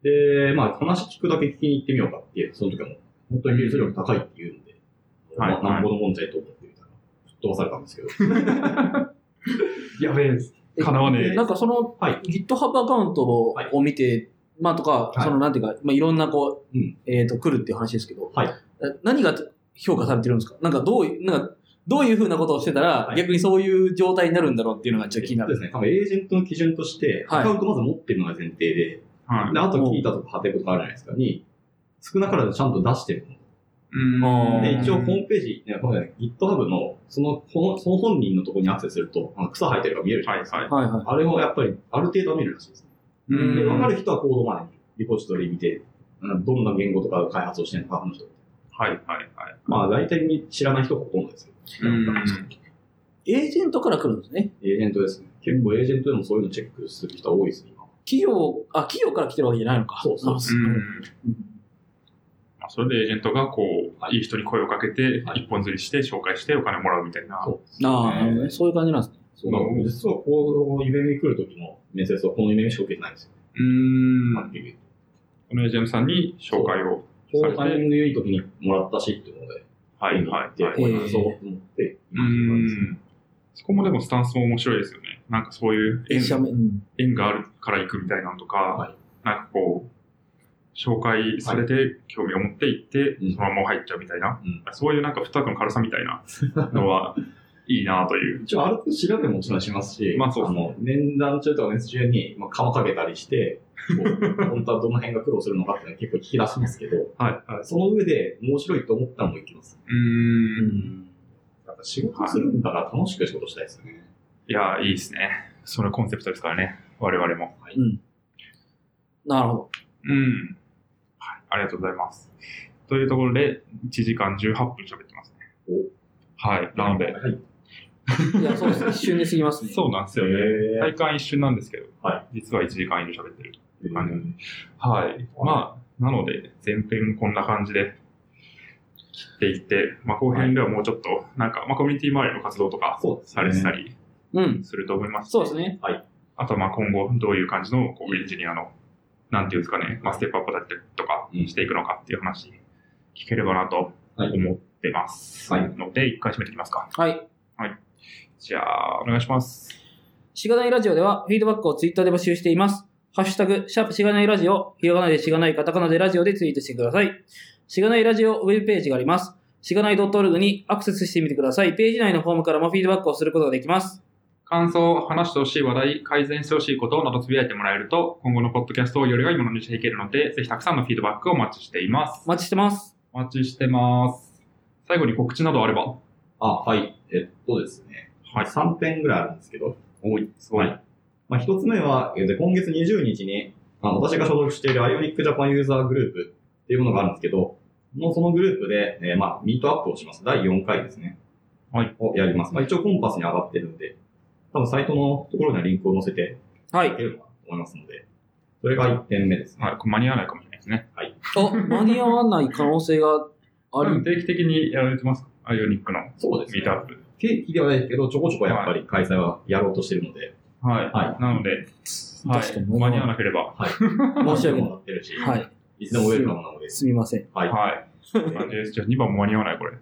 で、まあ話聞くだけ聞きに行ってみようかっていう、その時はもう、本当に技術力高いって言うんで、なんぼのもんじゃいと思ってみたら、吹っ飛ばされたんですけど。 やべえ、かなわねえ。 なんかその、GitHub アカウントを見て、まあとか、そのなんていうか、まあいろんなこう、来るっていう話ですけど、何が評価されてるんですか？なんかどういうふうなことをしてたら、逆にそういう状態になるんだろうっていうのがちょっと気になる。 そうですね。多分エージェントの基準として、アカウントまず持ってるのが前提で、で、あと聞いたとか派手とかあるじゃないですか、に、少なからずちゃんと出してるの。で、一応ホームページ、GitHub の、その本人のところにアクセスすると、草生えてるのが見えるじゃないですか。あれもやっぱり、ある程度は見るらしいですね。で、わかる人はコードまでに、リポジトリ見て、どんな言語とか開発をしてるのか、この人。まあ、大体知らない人がほとんどですけど。 エージェントから来るんですね。 エージェントですね。結構エージェントでもそういうのチェックする人は多いですね、今。 企業から来てるわけじゃないのか。 そうですね。 それでエージェントがこう、いい人に声をかけて、一本釣りして紹介してお金もらうみたいな。 そういう感じなんですね。 実はこう、夢見来る時の面接はこの夢見しか受けてないんですよ。 このエージェントさんに紹介をされて。タイミングいい時にもらったしっていうので。そう思って。 そこもでもスタンスも面白いですよね。なんかそういう縁があるから行くみたいなのとか、なんかこう、紹介されて興味を持って行って、そのまま入っちゃうみたいな、そういうなんかフットワークの軽さみたいなのはいいなという。 一応ある程度調べももちろんしますし、面談中とか面接中に釜かけたりして、本当はどの辺が苦労するのかっていうのは結構聞き出しますけど、その上で面白いと思ったらもういきます。なんか仕事するんだから楽しく仕事したいですね。 いや、いいですね。それコンセプトですからね。我々も。 なるほど。 ありがとうございます。というところで、1時間18分喋ってますね。なので。 いや、そうです。一瞬で過ぎますね。 そうなんですよね。体感一瞬なんですけど、実は1時間以上喋ってるという感じで。まあ、なので、前編こんな感じで切っていって、まあ、後編ではもうちょっと、なんか、まあ、コミュニティ周りの活動とかされてたりすると思います。 そうですね。 あと、まあ、今後どういう感じのエンジニアのなんていうんですかね、ステップアップだったりとかしていくのかっていう話聞ければなと思ってます。ので、一回締めていきますか。じゃあ、お願いします。 しがないラジオでは、フィードバックをツイッターで募集しています。ハッシュタグ、しがないラジオ、ひらがなでしがない、カタカナでラジオでツイートしてください。しがないラジオウェブページがあります。しがない .org にアクセスしてみてください。ページ内のフォームからもフィードバックをすることができます。 感想、話してほしい話題、改善してほしいことなどつぶやいてもらえると、今後のポッドキャストをより良いものにしていけるので、ぜひたくさんのフィードバックをお待ちしています。 お待ちしてます。 お待ちしてます。最後に告知などあれば。 ですね。3編ぐらいあるんですけど。 すごい。 まあ、1つ目は、今月20日に、私が所属している Ionic Japan ユーザーグループっていうものがあるんですけど、そのグループで、ミートアップをします。第4回ですね。をやります。一応コンパスに上がってるんで、多分サイトのところにはリンクを載せていけると思いますので、それが1点目ですね。 間に合わないかもしれないですね。 間に合わない可能性がある。 定期的にやられてますか？アイオニックのミートアップ。 定期ではないけど、ちょこちょこやっぱり開催はやろうとしてるので。 なので、間に合わなければ。 申し訳ない。 いつでもウェルカムなので。 すみません。 じゃあ2番も間に合わない、これ。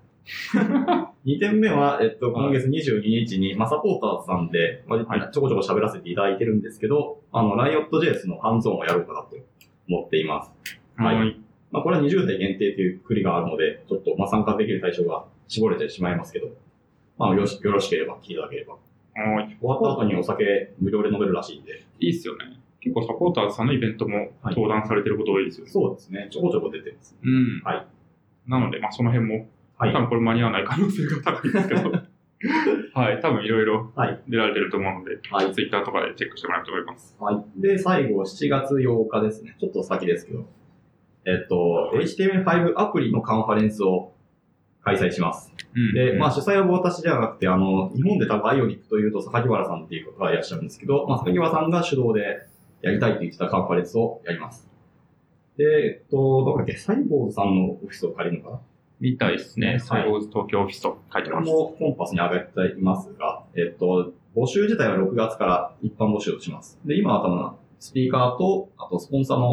2点目は、今月22日に、サポーターさんで、ちょこちょこ喋らせていただいてるんですけど、Riot.js のハンズオンをやろうかなと思っています。これは20代限定というくくりがあるので、ちょっと、参加できる対象が絞れてしまいますけど、よろしければ聞いていただければ。終わった後にお酒無料で飲めるらしいんで。 いいっすよね。結構サポーターさんのイベントも登壇されてること多いですよね。 そうですね。ちょこちょこ出てます。 なので、その辺も、多分これ間に合わない可能性が高いですけど、多分いろいろ出られてると思うので、ツイッターとかでチェックしてもらえると思います。 で、最後、7月8日ですね。ちょっと先ですけど、HTML5 アプリのカンファレンスを開催します。で、主催は私ではなくて、日本で多分アイオニックというと榊原さんっていう方がいらっしゃるんですけど、榊原さんが主導でやりたいって言ってたカンファレンスをやります。で、どこだっけ、サイボーズさんのオフィスを借りるのかなみたいですね。サイボーズ東京オフィスと書いてます。 コンパスに上がっていますが、募集自体は6月から一般募集をします。で、今は多分、スピーカーと、あとスポンサーの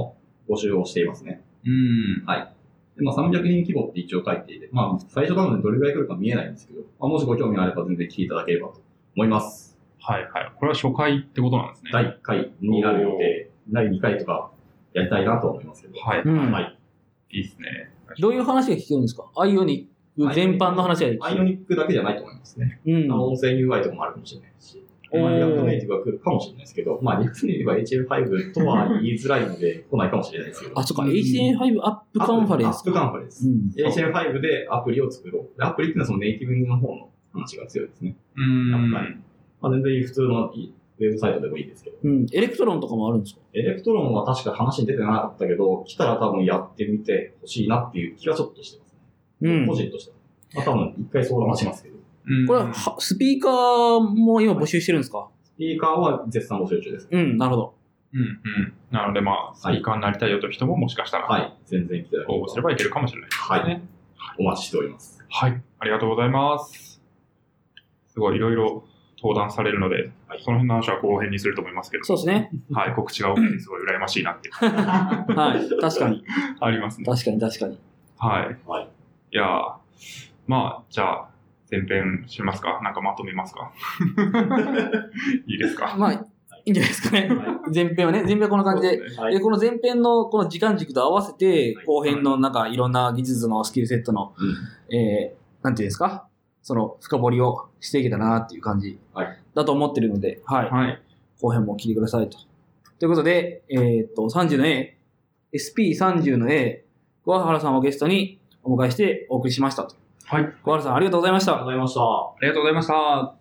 募集をしていますね。 はい。 で300人規模って一応書いていて、最初なのでどれぐらい来るか見えないんですけど、もしご興味あれば全然来ていただければと思います。 はいはい。これは初回ってことなんですね。 第1回になる予定、第2回とかやりたいなと思いますけど。 はい。はい。いいですね。 どういう話が聞けるんですか？アイオニック全般の話が聞ける。 アイオニックだけじゃないと思いますね。音声 UI とかもあるかもしれないし。リアクトネイティブが来るかもしれないですけど、リアクトネイティブは HL5 とは言いづらいので来ないかもしれないですけど。 そっか、HL5 アップカンファレンス。 アップカンファレンス。HL5 でアプリを作ろう。アプリっていうのはそのネイティブの方の話が強いですね。全然普通のウェブサイトでもいいですけど。 エレクトロンとかもあるんですか？ エレクトロンは確か話に出てなかったけど、来たら多分やってみてほしいなっていう気はちょっとしてますね。個人としては。多分一回相談はしますけど。 これはスピーカーも今募集してるんですか？ スピーカーは絶賛募集中です。 なるほど。 なのでスピーカーになりたいよという人ももしかしたら、 全然来て応募すればいけるかもしれないですね。 お待ちしております。 はい。ありがとうございます。すごいいろいろ登壇されるので、その辺の話は後編にすると思いますけど。 そうですね。 はい。告知が多くてすごい羨ましいなって。 はい。確かに。 ありますね。 確かに確かに。 はい。いやじゃあ、前編しますか？なんかまとめますか？いいですか？ いいんじゃないですかね。前編はね、前編はこんな感じで。で、この前編のこの時間軸と合わせて、後編のなんかいろんな技術のスキルセットの、なんていうんですか？その深掘りをしていけたなっていう感じだと思ってるので、後編も聞いてくださいと。ということで、30の A、SP30 の A、桑原さんをゲストにお迎えしてお送りしましたと。 はい。 桑原さんありがとうございました。 ありがとうございました。 ありがとうございました。